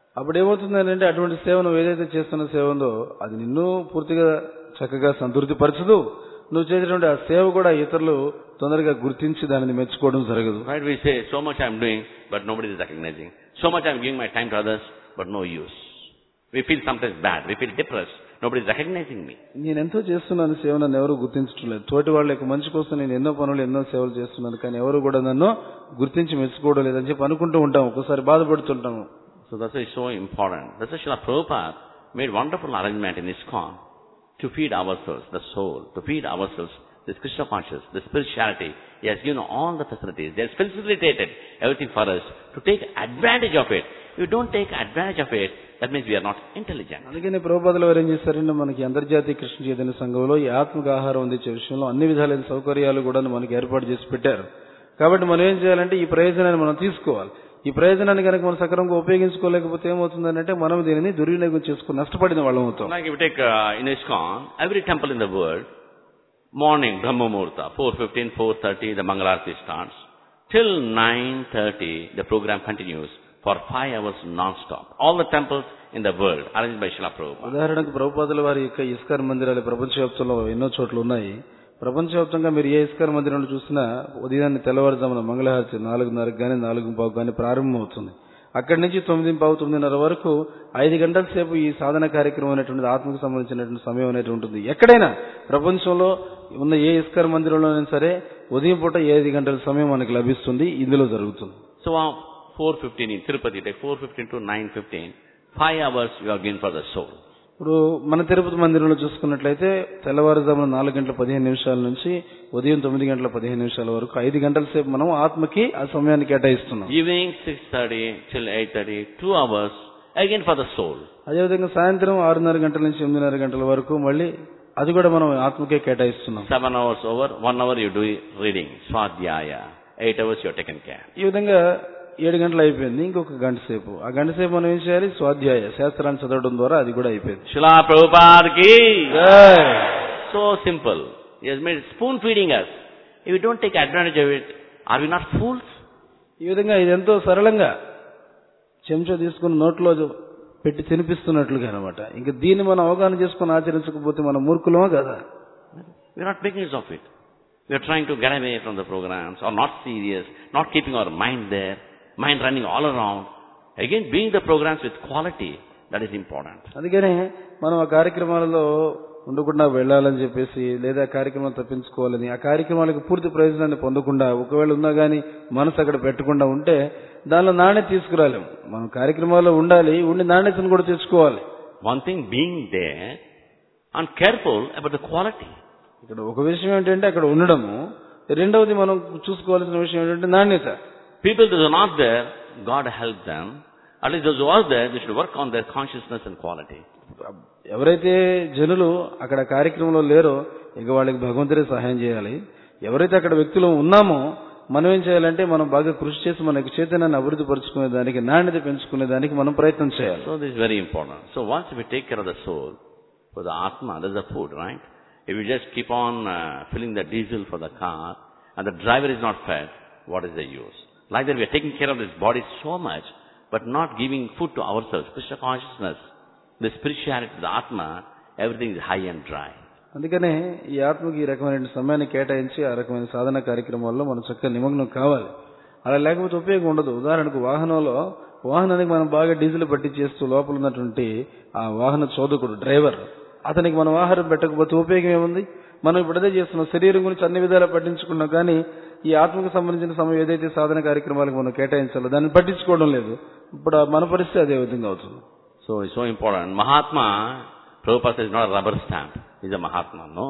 అప్పుడు ఏమవుతుందంటే అటువంటి సేవ నువ్వు ఏదైతే చేస్తున్న సేవ ఉందో అది నిన్ను పూర్తిగా చక్కగా సంతృప్తి పరచదు. నువ్వు చేసేటువంటి ఆ సేవ కూడా ఇతరులు తొందరగా గుర్తించి దానిని మెచ్చుకోవడం జరగదు. Right? We say, so much I am doing, but nobody is recognizing. So much I am giving my time to others, but no use. We feel sometimes bad. We feel depressed. Nobody is recognizing me. నేను ఎంతో చేస్తున్నాను సేవ, నన్ను ఎవరు గుర్తించడం లేదు. తోటి వాళ్ళ యొక్క మంచి కోసం నేను ఎన్నో పనులు ఎన్నో సేవలు చేస్తున్నాను, కానీ ఎవరు కూడా నన్ను గుర్తించి మెచ్చుకోవడం లేదని చెప్పి అనుకుంటూ ఉంటాం. ఒక్కోసారి బాధపడుతుంటాము. So that's why it's so important. That's why Srila Prabhupada made wonderful arrangement in ISKCON to feed ourselves, the soul, to feed ourselves this Krishna consciousness, the spirituality. He has given all the facilities. He has facilitated everything for us to take advantage of it. If you don't take advantage of it, that means we are not intelligent. అందుకని ప్రభుపాదులు వారు ఏం చేశారంటే మనకి అంతర్జాతీయ కృష్ణ చైతన్య సంఘంలో ఈ ఆత్మక ఆహారం అందించే విషయంలో అన్ని విధాలైన సౌకర్యాలు కూడా మనకి ఏర్పాటు చేసి పెట్టారు. కాబట్టి మనం ఏం చేయాలంటే ఈ ప్రయోజనాన్ని మనం తీసుకోవాలి. ఈ ప్రయోజనాన్ని కనుక మనం సక్రమంగా ఉపయోగించుకోలేకపోతే ఏమవుతుందంటే మనం దీనిని దుర్వినియోగం చేసుకుని నష్టపడిన వాళ్ళం అవుతాం. Like if you take uh, in ISKCON, every temple in the world, morning Brahma Muhurta, four fifteen, four thirty, the Mangalarti starts. Till nine thirty, the program continues for five hours non-stop. All the temples in the world arranged by Srila Prabhupada. ఉదాహరణకు ప్రభుపాదుల వారి యొక్క ISKCON మందిరాలు ప్రపంచవ్యాప్తంలో ఎన్నో చోట్ల ఉన్నాయి. ప్రపంచవ్యాప్తంగా మీరు ఏ ఇస్కాన్ మందిరంలో చూసినా ఉదయాన్నే తెల్లవారుజామున మంగళహారతి నాలుగున్నరకు కానీ నాలుగు పావు కానీ ప్రారంభం అవుతుంది. అక్కడి నుంచి తొమ్మిది పావు తొమ్మిదిన్నర వరకు ఐదు గంటల సేపు ఈ సాధన కార్యక్రమం అనేటువంటిది ఆత్మకు సంబంధించినటువంటి సమయం అనేది ఉంటుంది. ఎక్కడైనా ప్రపంచంలో ఉన్న ఏ ఇస్కాన్ మందిరంలోనైనా సరే ఉదయం పూట ఐదు గంటల సమయం మనకి లభిస్తుంది. ఇందులో జరుగుతుంది. So uh, four fifteen in Tirupati, take four fifteen to nine fifteen, five hours you are given for the soul. ఇప్పుడు మన తిరుపతి మందిరంలో చూసుకున్నట్లయితే తెల్లవారుజామున నాలుగు గంటల పదిహేను నిమిషాల నుంచి ఉదయం తొమ్మిది గంటల పదిహేను నిమిషాల వరకు ఐదు గంటల సేపు మనం ఆత్మకి ఆ సమయాన్ని కేటాయిస్తున్నాం. Evening six thirty till eight thirty, two hours again for the soul. అదేవిధంగా సాయంత్రం ఆరున్నర గంటల నుంచి ఎనిమిదిన్నర గంటల వరకు మళ్ళీ అది కూడా మనం ఆత్మకే కేటాయిస్తున్నాం. Seven hours over, one hour you do reading, Swadhyaya. Eight hours you are taken care. ఈ విధంగా ఏడు గంటలు అయిపోయింది. ఇంకొక గంట సేపు ఆ గంట సేపు మనం ఏం చేయాలి? స్వాధ్యాయ శాస్త్రాన్ని చదవడం ద్వారా అది కూడా అయిపోయింది. Srila Prabhupada ki jai. So simple. He has made spoon feeding us. If we don't take advantage of it, are we not fools? ఈ విధంగా ఇది ఎంతో సరళంగా చెంచా తీసుకుని నోట్లో పెట్టి తినిపిస్తున్నట్లుగా అనమాట. ఇంకా దీన్ని మనం అవగాహన చేసుకుని ఆచరించకపోతే మనం మూర్ఖులమా కదా? We are not making use of it. We are trying to get away from the programs, or not serious, not keeping our mind there, mind running all around. Again, being the programs with quality, that is important. అందుకనే మనం ఆ కార్యక్రమాలలో ఉండకుండా వెళ్ళాలని చెప్పేసి లేదా కార్యక్రమం తప్పించుకోవాలని ఆ కార్యక్రమాలకు పూర్తి ప్రయోజనాన్ని పొందకుండా ఒకవేళ ఉన్నా కానీ మనసు అక్కడ పెట్టకుండా ఉంటే దానిలో నాణ్యత తీసుకురాలేం. మనం కార్యక్రమాల్లో ఉండాలి, ఉండి నాణ్యతను కూడా తెచ్చుకోవాలి. One thing being there and careful about the quality. ఇక్కడ ఒక విషయం ఏంటంటే అక్కడ ఉండడము, రెండవది మనం చూసుకోవాల్సిన విషయం ఏంటంటే నాణ్యత. People those are not there, God help them. At least those who are there, they should work on their consciousness and quality. ఎవరైతే జనులు అక్కడ కార్యక్రమంలో లేరో ఇక వాళ్ళకి భగవంతుడే సహాయం చేయాలి. ఎవరైతే అక్కడ వ్యక్తులు ఉన్నామో మనం ఏం చేయాలంటే మనం బాగా కృషి చేసి మన యొక్క చైతన్యాన్ని అభివృద్ధి పరుచుకునే దానికి, నాణ్యత పెంచుకునే దానికి మనం ప్రయత్నం చేయాలి. So this is very important. So once we take care of the soul, for the Atma, that's the food, right? If you just keep on uh, filling the diesel for the car and the driver is not fed, what is the use? Like that we are taking care of this body so much, but not giving food to ourselves. Krishna consciousness, the spirituality, the Atma, everything is high and dry. అందుకనే ఈ ఆత్మకి ఈ రకమైన సమయాన్ని కేటాయించి ఆ రకమైన సాధన కార్యక్రమాల్లో మనం చక్కగా నిమగ్నం కావాలి. అలా లేకపోతే ఉపయోగం ఉండదు. ఉదాహరణకు వాహనంలో వాహనానికి మనం బాగా డీజిల్ పట్టించేస్తూ లోపల ఉన్నటువంటి ఆ వాహన చోదకుడు డ్రైవర్ అతనికి మనం ఆహారం పెట్టకపోతే ఉపయోగం ఏముంది? మనం ఇప్పుడు అదే చేస్తున్నాం. శరీరం గురించి అన్ని విధాలా పట్టించుకున్నాం, కానీ ఈ ఆత్మకు సంబంధించిన సమయం ఏదైతే సాధన కార్యక్రమాలకు మనం కేటాయించాలో దాన్ని పట్టించుకోవడం లేదు. ఇప్పుడు మన పరిస్థితి అదే విధంగా అవుతుంది. So it's so important. Mahatma, Prabhupada is not a rubber stamp. He's a Mahatma. No.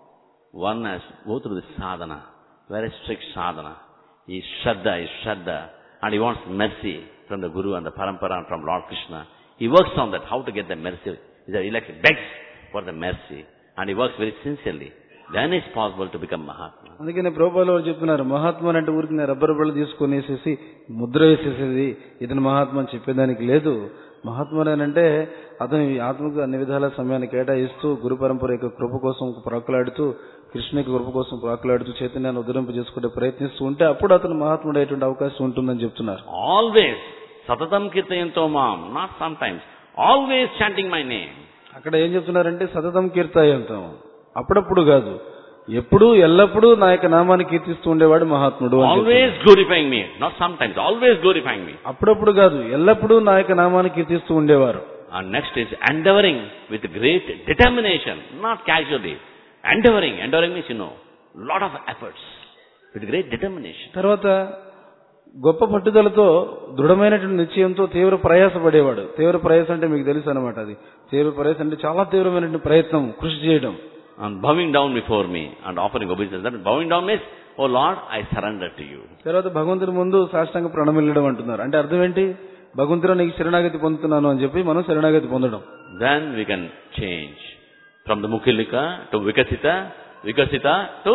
One has to go through this sadhana, very strict sadhana. He is Shraddha, he is Shraddha, and he wants mercy from the Guru and the Parampara and from Lord Krishna. He works on that, how to get the mercy. He like begs for the mercy, and he works very sincerely. Then it's possible to become Mahatma. అందుకనే ప్రభుపాదులు వారు చెప్తున్నారు, మహాత్మ అంటే ఊరికి rubber బళ్ళు తీసుకొని వేసేసి ముద్ర వేసేసేది ఇతను మహాత్మ అని చెప్పేదానికి లేదు. మహాత్ముడనంటే అతను ఆత్మకు అన్ని విధాల సమయాన్ని కేటాయిస్తూ గురు పరంపర యొక్క కృప కోసం ప్రాకులాడుతూ కృష్ణ యొక్క కృప కోసం ప్రాకులాడుతూ చైతన్యాన్ని ఉద్ధరింప చేసుకుంటే ప్రయత్నిస్తూ ఉంటే అప్పుడు అతను మహాత్ముడయ్యేటువంటి అవకాశం ఉంటుందని చెప్తున్నారు. Always Satatam kirtayanto mam, not sometimes. Always chanting my name. అక్కడ ఏం చెప్తున్నారంటే సతతం కీర్తయంతం, అప్పుడప్పుడు కాదు, ఎప్పుడు ఎల్లప్పుడూ నా యొక్క నామాన్ని కీర్తిస్తూ ఉండేవాడు మహాత్ముడు. Always glorifying me, not sometimes, always glorifying me. అప్పుడప్పుడు కాదు, ఎల్లప్పుడూ నా యొక్క నామాన్ని కీర్తిస్తూ ఉండేవారు. And next is endeavoring with great determination, not casually. Endeavoring, endeavoring means, you know, lot of efforts, with great determination. తర్వాత గొప్ప పట్టుదలతో, దృఢమైనటువంటి నిశ్చయంతో తీవ్ర ప్రయాస పడేవాడు. తీవ్ర ప్రయాస అంటే మీకు తెలుసు అనమాట. అది తీవ్ర ప్రయాస అంటే చాలా తీవ్రమైనటువంటి ప్రయత్నం, కృషి చేయడం. And bowing down before me and offering obeisance. That bowing down means, oh Lord, I surrender to you. తర్వాత భగవంతుడి ముందు సాష్టాంగ ప్రణమిల్లడం అంటున్నారు. అంటే అర్థం ఏంటి? భగవంతుడు నీకు శరణాగతి పొందుతున్నాను అని చెప్పి మనం శరణాగతి పొందడం. Then we can change from the Mukilika to Vikasita, Vikasita to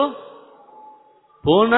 Purna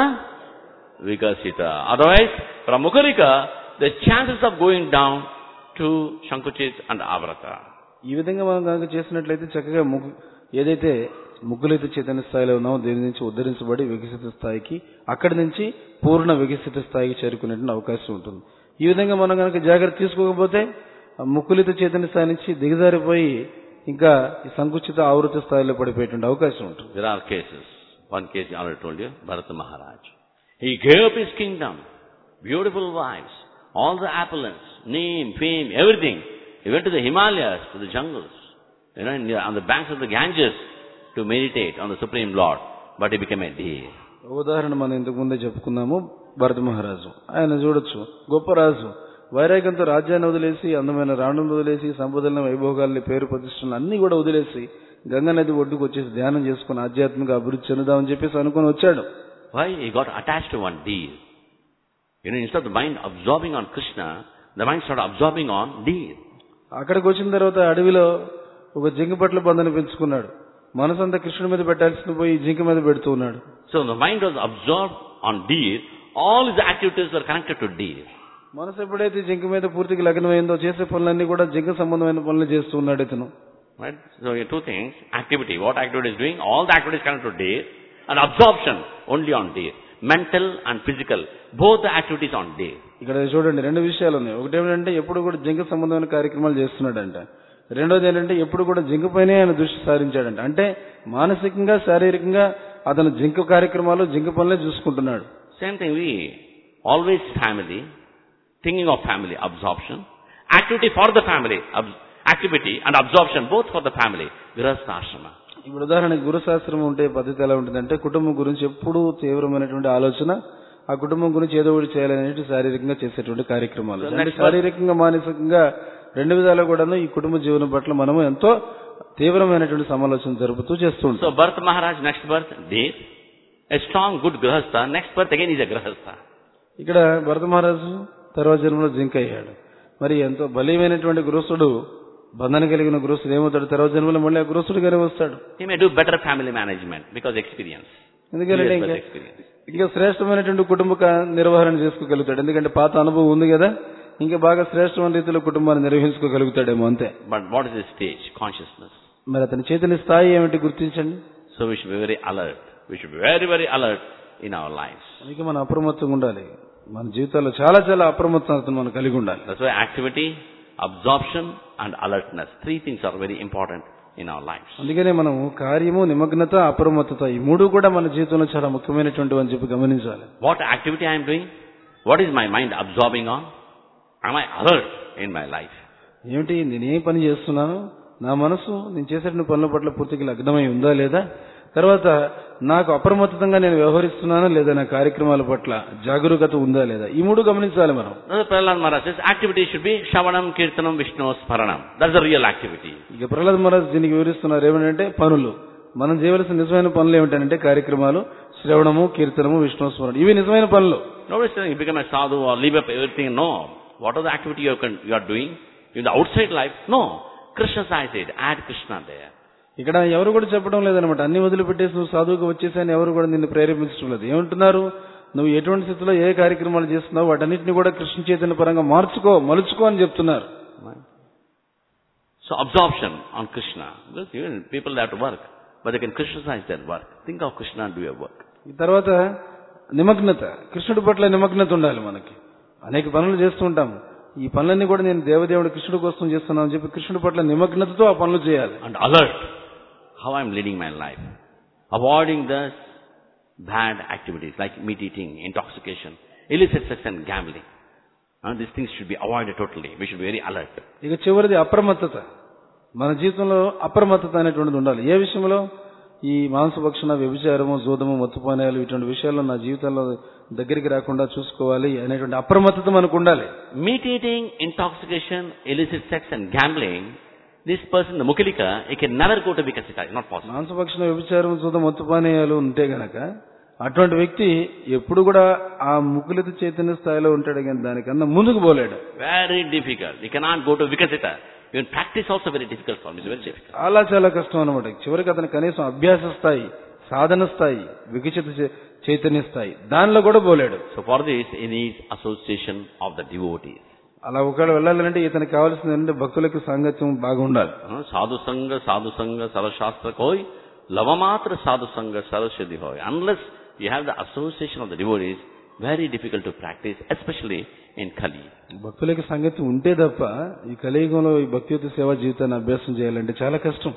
Vikasita. Otherwise, from Mukilika, the chances of going down to Shankuchit and Avrata. ఈ విధంగా మనం కనుక చేసినట్లయితే చక్కగా ముగ్గు ఏదైతే ముగ్గులైత చైతన్య స్థాయిలో ఉన్నామో దీని నుంచి ఉద్ధరించబడి వికసిత స్థాయికి, అక్కడి నుంచి పూర్ణ వికసిత స్థాయికి చేరుకునేటువంటి అవకాశం ఉంటుంది. ఈ విధంగా మనం కనుక జాగ్రత్త తీసుకోకపోతే ముక్కులిత చైతన్య స్థాయి నుంచి దిగజారిపోయి ఇంకా ఈ సంకుచిత ఆవృత స్థాయిలో పడిపోయేటువంటి అవకాశం ఉంటుంది. There are cases. One case I already told you, Bharata Maharaj. He gave up his kingdom, beautiful wives, all the opulence, name, fame, everything. He went to the Himalayas, to the jungles, you know, in the, on the banks of the Ganges to meditate on the Supreme Lord. But he became a deer. ఉదాహరణ మనం ఇంతకు ముందే చెప్పుకున్నాము, భరత మహారాజు. ఆయన చూడొచ్చు, గొప్ప రాజు, వైరాగ్యంతో రాజ్యాన్ని వదిలేసి, అందమైన రాణులను వదిలేసి, సంపదలను, వైభోగాల్ని, పేరు ప్రతిష్టలను అన్ని కూడా వదిలేసి గంగా నది ఒడ్డుకు వచ్చేసి ధ్యానం చేసుకుని ఆధ్యాత్మిక అభివృద్ధి చెందుదామని చెప్పేసి అనుకుని వచ్చాడు. Why? He got attached to one deer. You know, instead of the mind absorbing on Krishna, the mind started absorbing on deer. అక్కడికి వచ్చిన తర్వాత అడవిలో ఒక జింక పట్ల బంధన పెంచుకున్నాడు. మనసంతా కృష్ణుడి మీద పెట్టాల్సింది పోయి జింక మీద పెడుతూ ఉన్నాడు. So the mind was absorbed on deer. All his activities were connected to deer. మనసు ఎప్పుడైతే జింక మీద పూర్తిగా లగ్నమైందో చేసే పనులన్నీ కూడా జింక సంబంధమైన పనులు చేస్తూ ఉన్నాడు ఇతను. Right? So here two things. Activity. What activity is doing? All the activities connected to deer. And absorption only on deer. Mental and physical. Both the activities on deer. ఇక్కడ చూడండి, రెండు విషయాలు ఉన్నాయి. ఒకటి ఏమిటంటే ఎప్పుడు కూడా జింక సంబంధమైన కార్యక్రమాలు చేస్తున్నాడంట. రెండోది ఏంటంటే ఎప్పుడు కూడా జింక పైనే ఆయన దృష్టి సారించాడంట. అంటే మానసికంగా, శారీరకంగా అతను జింక కార్యక్రమాలు, జింక పనులే చూసుకుంటున్నాడు. Same thing we always family, thinking of family, absorption, activity for the family, activity and absorption both for the family, Grihastha Ashrama. ఇప్పుడు ఉదాహరణకి గురుశాస్త్రం ఉంటే పద్ధతి ఎలా ఉంటుందంటే కుటుంబం గురించి ఎప్పుడూ తీవ్రమైనటువంటి ఆలోచన, ఆ కుటుంబం గురించి ఏదో ఒకటి చేయాలనేది శారీరకంగా చేసేటువంటి కార్యక్రమాలు. అంటే శారీరకంగా, మానసికంగా రెండు విధాలు కూడాను ఈ కుటుంబ జీవనం పట్ల మనము ఎంతో తీవ్రమైనటువంటి సమాలోచన జరుపుతూ చేస్తూ ఉంటాం. So Bharata Maharaj next birth deer, a strong good grihastha, next birth again is a grihastha. ఇక్కడ భరత మహారాజు తర్వాత జన్మలో జింక అయ్యాడు. మరి ఎంతో బలీయమైనటువంటి గృహస్థుడు, బంధన కలిగిన గృహస్థుడు ఏమవుతాడు? తర్వాత జన్మలో మళ్ళీ ఆ గృహస్థుడిగానే వస్తాడు. He may do better family management because experience. ఎందుకంటే ఇంకా ఇంకా శ్రేష్టమైనటువంటి కుటుంబ నిర్వహణ చేసుకోగలుగుతాడు. ఎందుకంటే పాత అనుభవం ఉంది కదా, ఇంకా బాగా శ్రేష్టమైన రీతిలో కుటుంబాన్ని నిర్వహించుకోగలుగుతాడేమో అంతే. But what is the stage? Consciousness. మరి అతని చైతన్య స్థాయి ఏమిటి గుర్తించండి. So we should be very alert. We should be very very alert in our lives. అందుకే మనం అప్రమత్తంగా ఉండాలి. మన జీవితాల్లో చాలా చాలా అప్రమత్తతను మనం కలిగి ఉండాలి. That's why activity, absorption and alertness, three things are very important in our lives. అందుకనే మనం కార్యము, నిమగ్నత, అప్రమత్తత ఈ మూడు కూడా మన జీవితంలో చాలా ముఖ్యమైనటువంటివి అని చెప్పి గమనించాలి. What activity I am doing? What is my mind absorbing on? Am I alert in my life? ఏమిటి నేను ఏ పని చేస్తున్నాను, నా మనసు నేను చేసేటువంటి పనుల పట్ల పూర్తిగా లగ్నమై ఉందా లేదా, తర్వాత నాకు అప్రమత్తంగా నేను వ్యవహరిస్తున్నానా లేదా, నా కార్యక్రమాల పట్ల జాగరూకత ఉందా లేదా, ఈ మూడు గమనించాలి మనం. Prahlad Maharaj says activity should be Shravanam, Kirtanam, Vishnu Sparanam. That's the real activity. ఇక ప్రహ్లాద్ మహారాజ్ దీనికి వివరిస్తున్నారు ఏమంటే పనులు. మనం చేయవలసిన నిజమైన పనులు ఏమిటంటే కార్యక్రమాలు, శ్రవణము, కీర్తనము, విష్ణు స్మరణ, ఇవి నిజమైన పనులు. Nobody is saying you become a sadhu or leave up everything. No. What are the activity you are, you are doing in the outside life? No. Krishna side said, add Krishna there. ఇక్కడ ఎవరు కూడా చెప్పడం లేదనమాట. అన్ని వదిలిపెట్టేసి నువ్వు సాధువుగా వచ్చేసాని ఎవరు కూడా నిన్ను ప్రేరేపించడం లేదు. ఏమంటున్నారు, నువ్వు ఎటువంటి స్థితిలో ఏ కార్యక్రమాలు చేస్తున్నావు వాటన్నిటిని కూడా కృష్ణ చైతన్య పరంగా మార్చుకో, మలుచుకో అని చెప్తున్నారు. So absorption on Krishna. Because even people have to work, but they can Krishna-size their work. Think of Krishna and do your work. ఈ తర్వాత నిమగ్నత, కృష్ణుడి పట్ల నిమగ్నత ఉండాలి మనకి. అనేక పనులు చేస్తూ ఉంటాము. ఈ పనులన్నీ కూడా నేను దేవదేవుడు కృష్ణుడి కోసం చేస్తున్నాను అని చెప్పి కృష్ణుడి పట్ల నిమగ్నతతో ఆ పనులు చేయాలి. And alert how I am leading my life. Avoiding the bad activities like meat eating, intoxication, illicit sex and gambling. And these things should be avoided totally. We should be very alert. ఇక చివరిది అప్రమత్తత. మన జీవితంలో అప్రమత్తత అనేటువంటిది ఉండాలి. ఏ విషయంలో? ఈ మాంసభక్షణ, వ్యభిచారము, జూదము, మత్తుపానీయాలు ఇటువంటి విషయాల్లో నా జీవితంలో దగ్గరికి రాకుండా చూసుకోవాలి అనేటువంటి అప్రమత్తత మనకు ఉండాలి. Meat eating, intoxication, illicit sex and gambling, this person, the Mukilika, he can never go to Vikasita. It's not possible. మాంసభక్షణ, వ్యభిచారం, జూదం, మత్తుపానీయాలు ఉంటే గనక అటువంటి వ్యక్తి ఎప్పుడు కూడా ఆ ముకులిత చైతన్య స్థాయిలో ఉంటాడు కానీ దానికన్నా ముందుకు పోలేడు. Very difficult. He cannot go to Vikasita. Even practice also very difficult for him. It's very difficult. చాలా చాలా కష్టం అన్నమాట. చివరికి అతను కనీసం అభ్యాస స్థాయి, సాధన స్థాయి, వికసిత చైతన్య స్థాయి దానిలో కూడా పోలేడు. So for this, he needs association of the devotees. అలా ఒకవేళ వెళ్ళాలంటే ఇతనికి కావాల్సింది ఏంటంటే భక్తులకు సాంగత్యం బాగా ఉండాలి. సాధు సంగ సాధు సంగ సర్వశాస్త్ర కోయ్ లవమాత్ర సాధు సంగ సరస్వతి హోయ్. Unless you have the association of the devotees, very difficult to practice, especially in Kali. భక్తులకి సంగతి ఉంటే తప్ప ఈ కలియుగంలో ఈ భక్తియుత సేవా జీవితాన్ని అభ్యాసం చేయాలంటే చాలా కష్టం.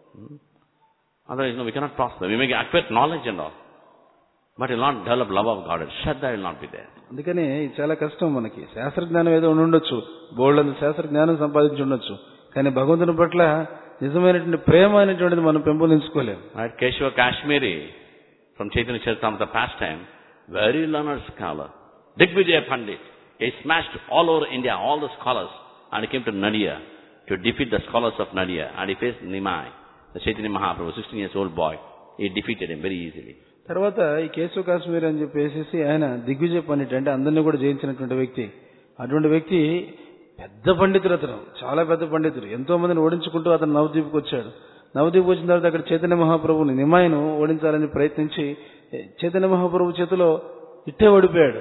Otherwise, no, we cannot prosper. We may acquire knowledge and all, but will not develop love of God. Shraddha will not be there. అందుకని ఇది చాలా కష్టం. మనకి శాస్త్రజ్ఞానం ఏదో ఉండొచ్చు, బోల్డంత శాస్త్రజ్ఞానం సంపాదించి ఉండొచ్చు, కానీ భగవంతుని పట్ల నిజమైనటువంటి ప్రేమ అనేటువంటిది మనం పెంపొందించుకోలేము. Right? Keshava Kashmiri from Chaitanya Charitamrita pastime, very learned scholar, Digvijaya Pandit. He smashed all over India, all the scholars, and he came to Nadia to defeat the scholars of Nadia, and he faced Nimai, the Chaitanya Mahaprabhu, sixteen years old boy. He defeated him very easily. తర్వాత ఈ కేశవ కాశ్మీర్ అని చెప్పేసి ఆయన దిగ్విజయ పండిట్ అంటే అందరినీ కూడా జయించినటువంటి వ్యక్తి. అటువంటి వ్యక్తి పెద్ద పండితుడు, అతను చాలా పెద్ద పండితుడు. ఎంతో మందిని ఓడించుకుంటూ అతను నవద్వీప్కి వచ్చాడు. నవద్వీప్ వచ్చిన తర్వాత అక్కడ చైతన్య మహాప్రభుని నిమాయిను ఓడించాలని ప్రయత్నించి చైతన్య మహాప్రభు చేతిలో ఇట్టే ఓడిపోయాడు.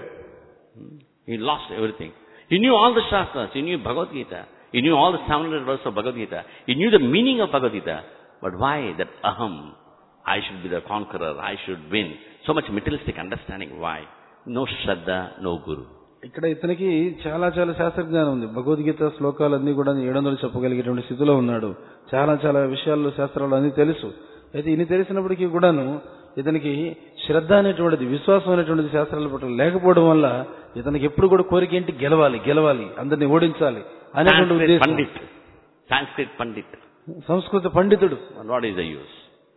He lost everything. He knew all the Shastras. He knew Bhagavad Gita. He knew all the seven hundred verses of Bhagavad Gita. He knew the meaning of Bhagavad Gita. But why that aham? I should be the conqueror. I should win. So much materialistic understanding. Why? No Shraddha, no Guru. ఇక్కడ ఇతనికి చాలా చాలా శాస్త్రజ్ఞానం ఉంది. భగవద్గీత శ్లోకాలన్నీ కూడా ఏడు వందలు చెప్పగలిగేటువంటి స్థితిలో ఉన్నాడు. చాలా చాలా విషయాల్లో శాస్త్రాలు అన్నీ తెలుసు. అయితే ఇన్ని తెలిసినప్పటికీ కూడాను ఇతనికి శ్రద్ధ అనేటువంటిది, విశ్వాసం అనేటువంటిది శాస్త్రాల పట్ల లేకపోవడం వల్ల ఇతనికి ఎప్పుడు కూడా కోరిక ఏంటి? గెలవాలి, గెలవాలి, అందరినీ ఓడించాలి అనేటువంటి ఉద్దేశం. పండిత్, సాంస్క్రిట్ పండిత్, సంస్కృత పండితుడు. What is the use?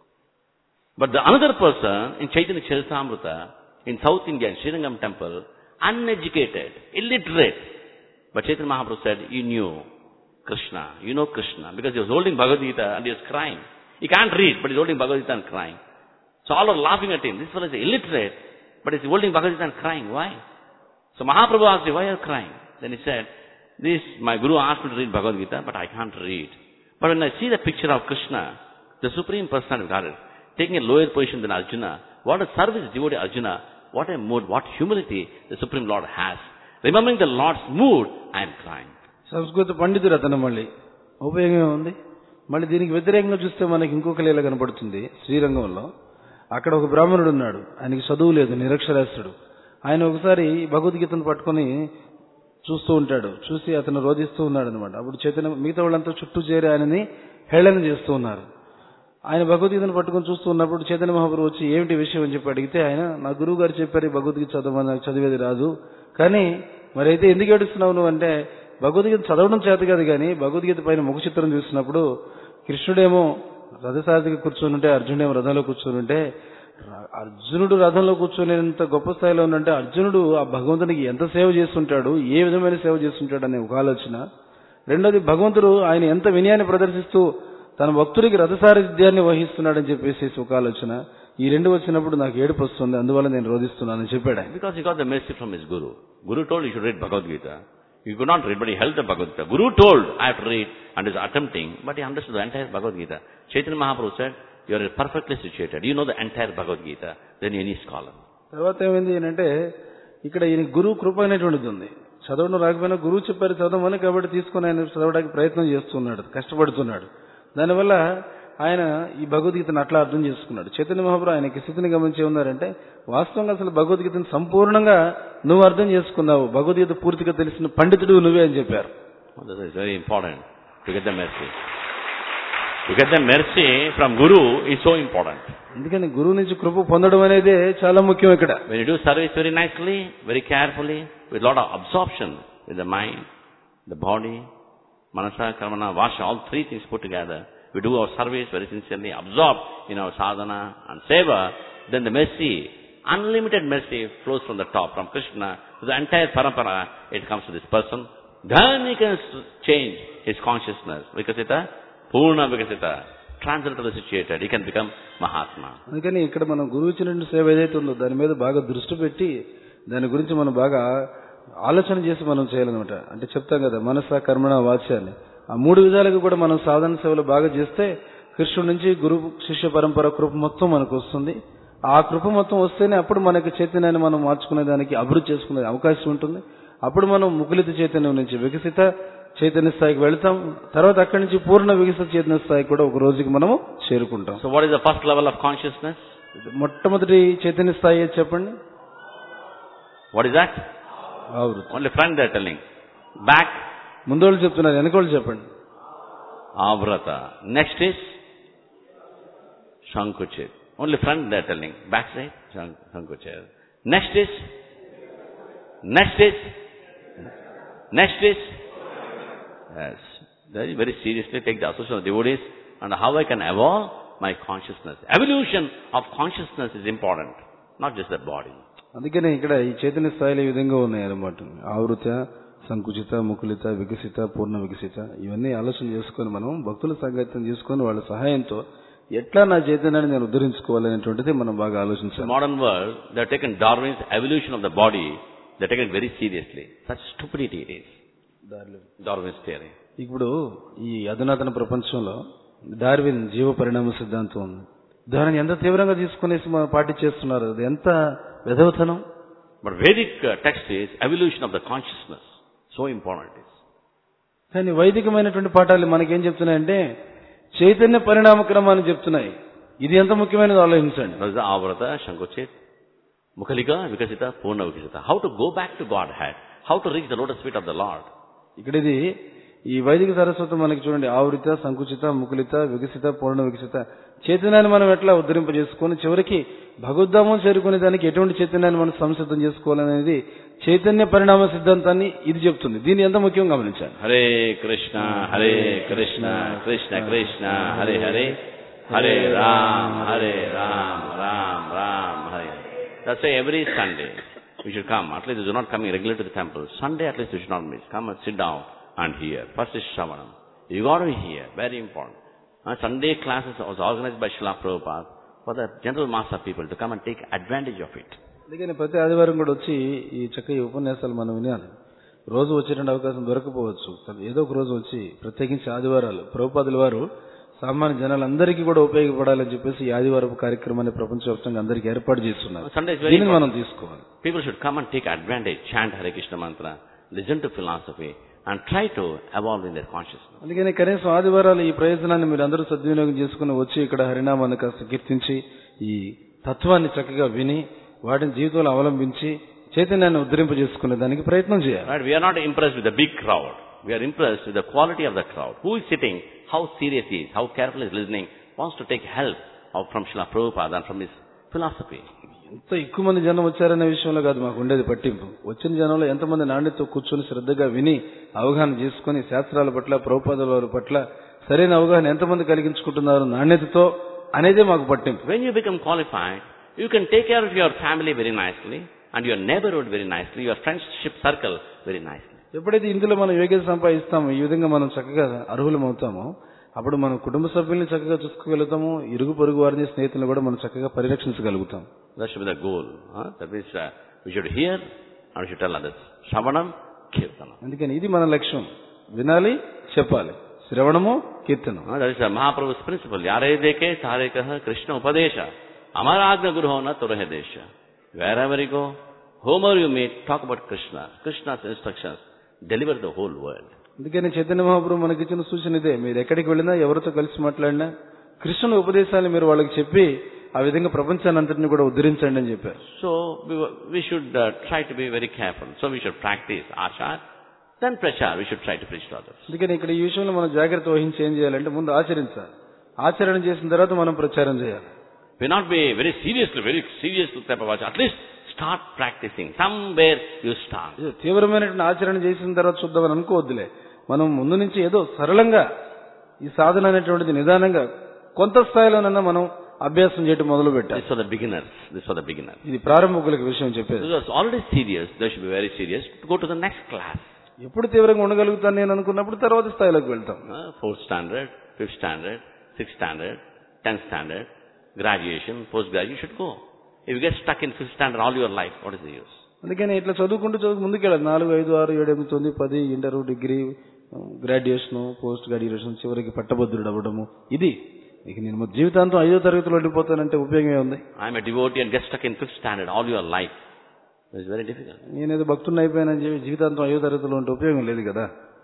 But the another person in Chaitanya Charitamrita in south India, Srirangam temple, uneducated, illiterate. But Chaitanya Mahaprabhu said, you knew Krishna, you know Krishna, because he was holding Bhagavad Gita and he was crying. He can't read, but he's holding Bhagavad Gita and crying. So all are laughing at him. This fellow is illiterate, but he's holding Bhagavad Gita and crying. Why? So Mahaprabhu asked him, why are you crying? Then he said, this, my Guru asked me to read Bhagavad Gita, but I can't read. But when I see the picture of Krishna, the Supreme Personality of Godhead, taking a lower position than Arjuna, what a service devotee Arjuna, what a mood, what humility the Supreme Lord has. Remembering the Lord's mood, I am crying. సంస్కృత పండితుడు అతను. మళ్ళీ ఉపయోగం ఉంది. మళ్ళీ దీనికి వ్యతిరేకంగా చూస్తే మనకి ఇంకొక లీల కనపడుతుంది. శ్రీరంగంలో అక్కడ ఒక బ్రాహ్మణుడు ఉన్నాడు. ఆయనకి చదువు లేదు, నిరక్షరాస్యుడు. ఆయన ఒకసారి భగవద్గీతను పట్టుకొని చూస్తూ ఉంటాడు. చూసి అతను రోధిస్తూ ఉన్నాడు అనమాట. అప్పుడు చైతన్య మిగతా వాళ్ళంతా చుట్టూ చేరి ఆయనని హేళన చేస్తూ ఉన్నారు. ఆయన భగవద్గీతను పట్టుకొని చూస్తూ ఉన్నప్పుడు చైతన్య మహాప్రభు వచ్చి ఏమిటి విషయం అని చెప్పి అడిగితే ఆయన, నా గురువు గారు చెప్పారు భగవద్గీత చదవమని, నాకు చదివేది రాదు, కానీ మరి అయితే ఎందుకు ఏడుస్తున్నావు నువ్వు అంటే, భగవద్గీత చదవడం చేత కాదు కానీ భగవద్గీత పైన ముఖ చిత్రం చూసినప్పుడు కృష్ణుడేమో రథసారథిగా కూర్చొని ఉంటే, అర్జునుడేమో రథంలో కూర్చొని ఉంటే, అర్జునుడు రథంలో కూర్చొనేంత గొప్ప స్థాయిలో ఉందంటే అర్జునుడు ఆ భగవంతునికి ఎంత సేవ చేస్తుంటాడు, ఏ విధమైన సేవ చేస్తుంటాడు అనే ఒక ఆలోచన. రెండోది, భగవంతుడు ఆయన ఎంత వినయాన్ని ప్రదర్శిస్తూ తన భక్తుడికి రథసారథ్యాన్ని వహిస్తున్నాడని చెప్పేసి ఒక ఆలోచన. ఈ రెండు వచ్చినప్పుడు నాకు ఏడుపు వస్తుంది, అందువల్ల నేను రోధిస్తున్నానని చెప్పాడు. Because he got the mercy from his Guru. Guru told you should read Bhagavad Gita. He could not read, but he held the Bhagavad Gita. Guru told, I have to read, and is attempting, but he understood the entire Bhagavad Gita. Chaitanya Mahaprabhu said, you are perfectly situated. You know the entire Bhagavad Gita than any scholar. తర్వాత ఏమైంది అంటే, ఇక్కడ ఈయన గురువు కృప అనేటువంటిది ఉంది. చదవడం రాకపోయినా గురువు చెప్పారు చదవమని, కాబట్టి తీసుకుని ఆయన చదవడానికి ప్రయత్నం చేస్తున్నాడు, కష్టపడుతున్నాడు. దానివల్ల ఆయన ఈ భగవద్గీతను అట్లా అర్థం చేసుకున్నాడు. చైతన్య మహాప్రభు ఆయనకి స్థితిని గమనించి ఉన్నారంటే వాస్తవంగా అసలు భగవద్గీతను సంపూర్ణంగా నువ్వు అర్థం చేసుకున్నావు, భగవద్గీత పూర్తిగా తెలిసిన పండితుడు నువ్వే అని చెప్పారు. This is very important to get the mercy. To get the mercy from Guru is so important. అందుకని గురువు నుంచి కృప పొందడం అనేది చాలా ముఖ్యం ఇక్కడ. When you do service very nicely, very carefully, with lot of absorption with the mind, the body, manasa, karmana, vasha, all three things put together, we do our service very sincerely, absorbed in our sadhana and seva, then the mercy, unlimited mercy flows from the top, from Krishna to the entire parampara. It comes to this person. Then he can change his consciousness. Vikasita, Purna Vikasita, transcendental situated. He can become Mahatma. అందుకని ఇక్కడ మనం గురువు ఇచ్చిన సేవ ఏదైతే ఉందో దాని మీద బాగా దృష్టి పెట్టి దాని గురించి మనం బాగా ఆలోచన చేసి మనం చేయాలన్నమాట. అంటే చెప్తాం కదా మనస కర్మణ వాచ్య అని. ఆ మూడు విధాలుగా కూడా మనం సాధన సేవలు బాగా చేస్తే కృష్ణుడి నుంచి గురు శిష్య పరంపర కృప మొత్తం మనకు వస్తుంది. ఆ కృప మొత్తం వస్తేనే అప్పుడు మనకి చైతన్యాన్ని మనం మార్చుకునే దానికి అభివృద్ధి చేసుకునే అవకాశం ఉంటుంది. అప్పుడు మనం ముకులిత చైతన్యం నుంచి వికసిత చైతన్య స్థాయికి వెళ్తాం. తర్వాత అక్కడి నుంచి పూర్ణ వికసిత చైతన్య స్థాయికి కూడా ఒక రోజుకి మనము చేరుకుంటాం. So what is the first level of consciousness? మొట్టమొదటి చైతన్య స్థాయి చెప్పండి. What is that? ఆవృత్తి. Only front they are telling. Back. ముందోళ్ళు చెప్తున్నారు, వెనకోళ్ళు చెప్పండి. Avrata. Next is Sankuchit. Only front they are telling. Back side Sankuchit. Next is Next is Next is Yes. Very, very seriously take the association of devotees and how I can evolve my consciousness. Evolution of consciousness is important, not just the body. అందుకనే ఇక్కడ ఈ చైతన్య స్థాయిలో ఈ విధంగా ఉన్నాయి అన్నమాట. ఆవృత, సంకుచిత, ముకులిత, వికసిత, పూర్ణ వికసిత, ఇవన్నీ ఆలోచన చేసుకొని మనం భక్తుల సంగతం చేసుకొని వాళ్ళ సహాయంతో ఎట్లా నా చైతన్యాన్ని నేను ఉద్ధరించుకోవాలనేటువంటిది మనం బాగా ఆలోచించాలి. Modern world, they have taken Darwin's evolution of the body, they have taken it very seriously. Such stupidity it is. Darwin's theory. ఇప్పుడు ఈ అధునాతన ప్రపంచంలో డార్విన్ జీవ పరిణామ సిద్ధాంతం ఉంది. దానిని ఎంత తీవ్రంగా తీసుకునేసి మనం పాటించేస్తున్నారు. అది ఎంత వెధవతనం. But Vedic text is evolution of the consciousness. So important it is. కానీ వైదికమైనటువంటి పాఠాలు మనకేం చెప్తున్నాయంటే చైతన్య పరిణామ క్రమాన్ని చెప్తున్నాయి. ఇది ఎంత ముఖ్యమైనది ఆలోచించండి. Avrata, Sankuchit, Mukhalika, Vikasita, Purna Vikasita. How to go back to Godhead. How to reach the lotus feet of the Lord. ఇక్కడ ఇది ఈ వైదిక సరస్వతం మనకి చూడండి, ఆవృత, సంకుచిత, ముకులిత, వికసిత, పూర్ణ వికసిత చైతన్యాన్ని మనం ఎట్లా ఉద్ధరింపజేసుకొని చివరికి భగవద్ధామం చేరుకునే దానికి ఎటువంటి చైతన్యాన్ని మనం సంసిద్ధం చేసుకోవాలనేది చైతన్య పరిణామ సిద్ధాంతాన్ని ఇది చెప్తుంది. దీన్ని ఎంత ముఖ్యంగా గమనించాలి. Hare Krishna Hare Krishna Krishna Krishna Hare Hare Hare Ram Hare Ram Ram Ram Hare. That's why every Sunday we should come. At least you are not coming regularly to the temple. Sunday at least you should not miss. Come and sit down and hear. First is Shravanam. You got to hear. Very important. Uh, Sunday classes was organized by Srila Prabhupada for the general mass of people to come and take advantage of it. అందుకని ప్రతి ఆదివారం కూడా వచ్చి ఈ చక్కటి ఉపన్యాసాలు మనం వినాలి. రోజు వచ్చేటువంటి అవకాశం దొరకపోవచ్చు. ఏదో ఒక రోజు వచ్చి ప్రత్యేకించి ఆదివారాలు ప్రభుపాదుల వారు సామాన్య జనాలందరికీ కూడా ఉపయోగపడాలని చెప్పేసి ఈ ఆదివారపు కార్యక్రమాన్ని ప్రపంచవ్యాప్తంగా అందరికీ ఏర్పాటు చేస్తున్నారు. దీన్ని మనం తీసుకోవాలి. People should come and take advantage, chant Hare Krishna mantra, listen to philosophy and try to evolve in their consciousness. అందుకని కనీసం ఆదివారాలు ఈ ప్రయోజనాన్ని మీరు అందరూ సద్వినియోగం చేసుకుని వచ్చి ఇక్కడ హరినామాన్ని కాస్త కీర్తించి ఈ తత్వాన్ని చక్కగా విని వాటిని జీవితంలో అవలంబించి చైతన్యాన్ని ఉద్ధరింపజేసుకునే దానికి ప్రయత్నం చేయాలి. Right, we are not impressed with the big crowd. We are impressed with the quality of the crowd. Who is sitting, how serious he is, how careful he is listening, wants to take help of, from Srila Prabhupada and from his philosophy. ఎంత ఎక్కువ మంది జనం వచ్చారనే విషయంలో కాదు మాకు ఉండేది పట్టింపు. వచ్చిన జనంలో ఎంతమంది నాణ్యతతో కూర్చొని శ్రద్ధగా విని అవగాహన చేసుకుని శాస్త్రాల పట్ల ప్రభుపాదుల వారి పట్ల సరైన అవగాహన ఎంతమంది కలిగించుకుంటున్నారు నాణ్యతతో అనేదే మాకు పట్టింపు. When you become qualified, you can take care of your family very nicely and your neighborhood very nicely, your friendship circle very nicely. ఎప్పుడైతే ఇందులో మనం యోగ్యత సంపాదిస్తామో ఈ విధంగా మనం చక్కగా అర్హులం అవుతామో అప్పుడు మనం కుటుంబ సభ్యుల్ని చక్కగా చూసుకోగలుగుతాము, ఇరుగు పొరుగు వారిని స్నేహితులను కూడా మనం చక్కగా పరిరక్షించగలుగుతాం. That should be the goal. Huh? That means uh, we should hear and we should tell others. Shravanam, Kirtanam. అందుకని ఇది మన లక్ష్యం. వినాలి, చెప్పాలి. శ్రవణము, కీర్తనం. That is uh, Mahaprabhu's principle. Yare deke tare kaha Krishna upadesha. Amaragna guru na turahe desha. Wherever you go, whomever you meet, talk about Krishna. Krishna's instructions deliver the whole world. అందుకని చైతన్య మహాప్రభు మనకి ఇచ్చిన సూచన ఇదే. మీరు ఎక్కడికి వెళ్ళినా ఎవరితో కలిసి మాట్లాడినా కృష్ణుని ఉపదేశాన్ని మీరు వాళ్ళకి చెప్పి ఆ విధంగా ప్రపంచాన్ని అంతటిని కూడా ఉద్ధరించండి అని చెప్పారు. So we, we should uh, try to be very careful. So we should practice achar, then prachar. We should try to preach to others. అందుకని ఇక్కడ ఈ విషయంలో మనం జాగ్రత్త వహించి ఏం చేయాలంటే ముందు ఆచరించాలి. ఆచరణ చేసిన తర్వాత మనం ప్రచారం చేయాలి. We not be very seriously, very serious type of achar. At least start practicing. Somewhere you start. తీవ్రమైనటువంటి ఆచరణ చేసిన తర్వాత చూద్దామని అనుకోవద్దులే. మనం ముందు నుంచి ఏదో సరళంగా ఈ సాధన అనేటువంటిది నిదానంగా కొంత స్థాయిలోనన్నా మనం అభ్యాసం చేయడం మొదలు పెట్టాలి. This for the beginners. This for the beginners. ఇది ప్రారంభకులకు విషయం చెప్పేది. This was already serious. They should be very serious to go to the next class. ఎప్పుడు తీవ్రంగా ఉండగలుగుతాను నేను అనుకున్నప్పుడు తర్వాత స్థాయిలోకి వెళ్తాం. Fourth standard, fifth standard, sixth standard, tenth standard, graduation, post graduation, you should go. If you get stuck in fifth standard all your life, what is the use? అందుకని ఇట్లా చదువుకుంటూ చదువు ముందుకెళ్ళాలి. నాలుగు ఐదు ఆరు ఏడు ఎనిమిది తొమ్మిది పది inter degree graduation post graduation చివరికి పట్టభద్రుడు అవ్వడము ఇది ఇక నేను జీవితాంతం ఐదో తరగతిలో వెళ్ళిపోతానంటే ఉపయోగమే ఉంది. I'm a devotee and get stuck in fifth standard all your life. It's very difficult. నేనేదో భక్తుని అయిపోయానని చెప్పి జీవితాంతం ఐదో తరగతిలో ఉంటే ఉపయోగం లేదు కదా.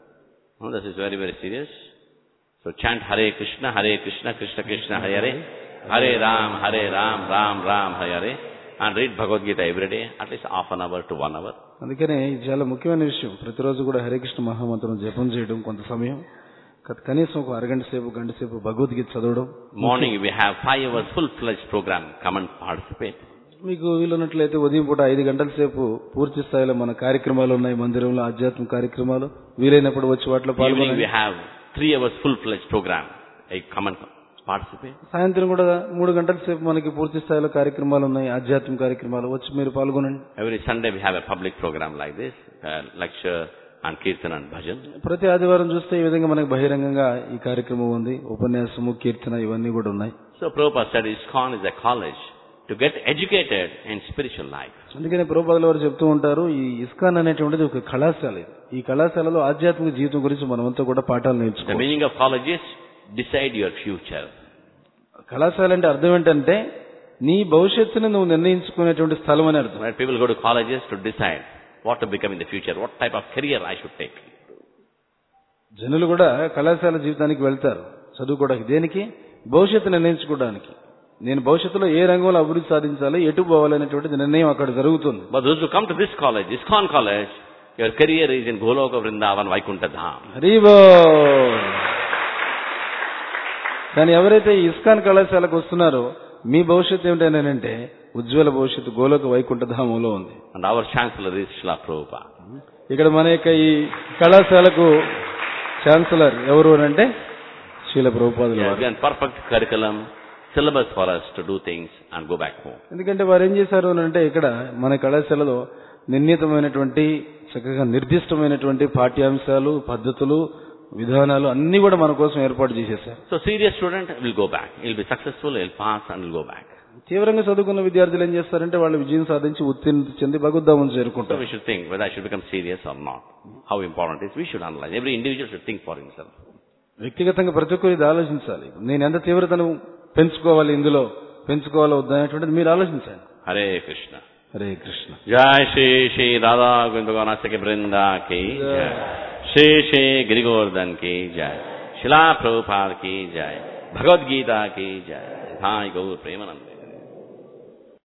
This is very very serious. So chant Hare Krishna Hare Krishna Krishna Krishna Hare Hare Hare Ram Hare Ram Ram Ram Hare Hare and read Bhagavad Gita everyday at least half an hour to one hour. అందుకనే ఇది చాలా ముఖ్యమైన విషయం. ప్రతిరోజు కూడా హరే కృష్ణ మహామంత్రం జపం చేయడం కొంత సమయం, కనీసం ఒక అరగంట సేపు గంట సేపు భగవద్గీత చదవడం. Morning we have five hours full fledge programme. Come and participate. మీకు వీలున్నట్లయితే ఉదయం పూట ఐదు గంటల సేపు పూర్తి స్థాయిలో మన కార్యక్రమాలు ఉన్నాయి మందిరంలో, ఆధ్యాత్మిక కార్యక్రమాలు. వీలైనప్పుడు వచ్చి వాటిలో పాల్గొనండి. We have three hours full fledge programme. I come and participate. సాయంత్రం కూడా మూడు గంటల సేపు మనకి పూర్తి స్థాయిలో కార్యక్రమాలు ఉన్నాయి, ఆధ్యాత్మిక కార్యక్రమాలు. వచ్చి మీరు పాల్గొనండి. Every Sunday we have a public programme like this, lecture and kirtan and bhajan. ప్రతి ఆదివారం చూస్తే ఈ విధంగా మనకి బహిరంగంగా ఈ కార్యక్రమం ఉంది. ఉపన్యాసము, కీర్తన ఇవన్నీ కూడా ఉన్నాయి. So Prabhupada said ISKCON is a college to get educated in spiritual life. అందుకనే ప్రభుపాదుల వారు చెప్తూ ఉంటారు ఈ ఇస్కాన్ అనేటువంటిది ఒక కళాశాల. ఈ కళాశాలలో ఆధ్యాత్మిక జీవితం గురించి మనమంతా కూడా పాఠాలు నేర్చుకోవాలి. The meaning of college is decide your future. కళాశాల అంటే అర్థం ఏంటంటే నీ భవిష్యత్తుని నువ్వు నిర్ణయించుకునేటువంటి స్థలం అని అర్థం. Right? People go to colleges to decide what to become in the future, what type of career I should take. జనులు కూడా కళాశాల జీవితానికి వెళ్తారు చదువుకోవడానికి. దేనికి? భవిష్యత్తు నిర్ణయించుకోవడానికి. నేను భవిష్యత్తులో ఏ రంగంలో అభివృద్ధి సాధించాలి, ఎటు పోవాలనేటువంటి నిర్ణయం అక్కడ జరుగుతుంది. But those who come to this college, ISKCON college, your career is in Goloka Vrindavan Vaikuntha Dham. హరిబో. కానీ ఎవరైతే ఇస్కాన్ కళాశాలకు వస్తున్నారో మీ భవిష్యత్తు ఏమిటంటే ఉజ్వల భవిష్యత్తు గోలోక వైకుంఠ ధామంలో ఉంది. And our chancellor is Srila Prabhupada. ఇక్కడ మన యొక్క ఈ కళాశాలకు ఛాన్సలర్ ఎవరు అంటే శ్రీల ప్రభుపాదుల వారు. Again, perfect curriculum, syllabus for us to do things and go back home. ఎందుకంటే వారు ఏం చేశారు అంటే ఇక్కడ మన కళాశాలలో నిర్ణీతమైనటువంటి చక్కగా నిర్దిష్టమైనటువంటి పాఠ్యాంశాలు, పద్ధతులు, విధానాలు అన్ని కూడా మన కోసం ఏర్పాటు చేసేసారు. So serious student will go back. He'll be successful, he'll pass and he'll go back. తీవ్రంగా చదువుకున్న విద్యార్థులు ఏం చేస్తారంటే వాళ్ళు విజయం సాధించి ఉత్తీర్ణత చెంది భగవద్ధామం చేరుకుంటారు. So we should think whether I should become serious or not. How important it is. We should analyze. Every individual should think for himself. వ్యక్తిగతంగా ప్రతి ఒక్కరు ఇది ఆలోచించాలి. నేను ఎంత తీవ్రతను పెంచుకోవాలి, ఇందులో పెంచుకోవాలో వద్దనేటువంటిది మీరు ఆలోచించాలి. హరే కృష్ణ. హరే కృష్ణ. జై శ్రీ శ్రీ రాధా గోవింద బృందా కి జై. శ్రీ శ్రీ గిరిగోవర్ధన్ की जय. शिला प्रभुपाद की जय. भगवद गीता की जय. हाय गौर प्रेमानंद.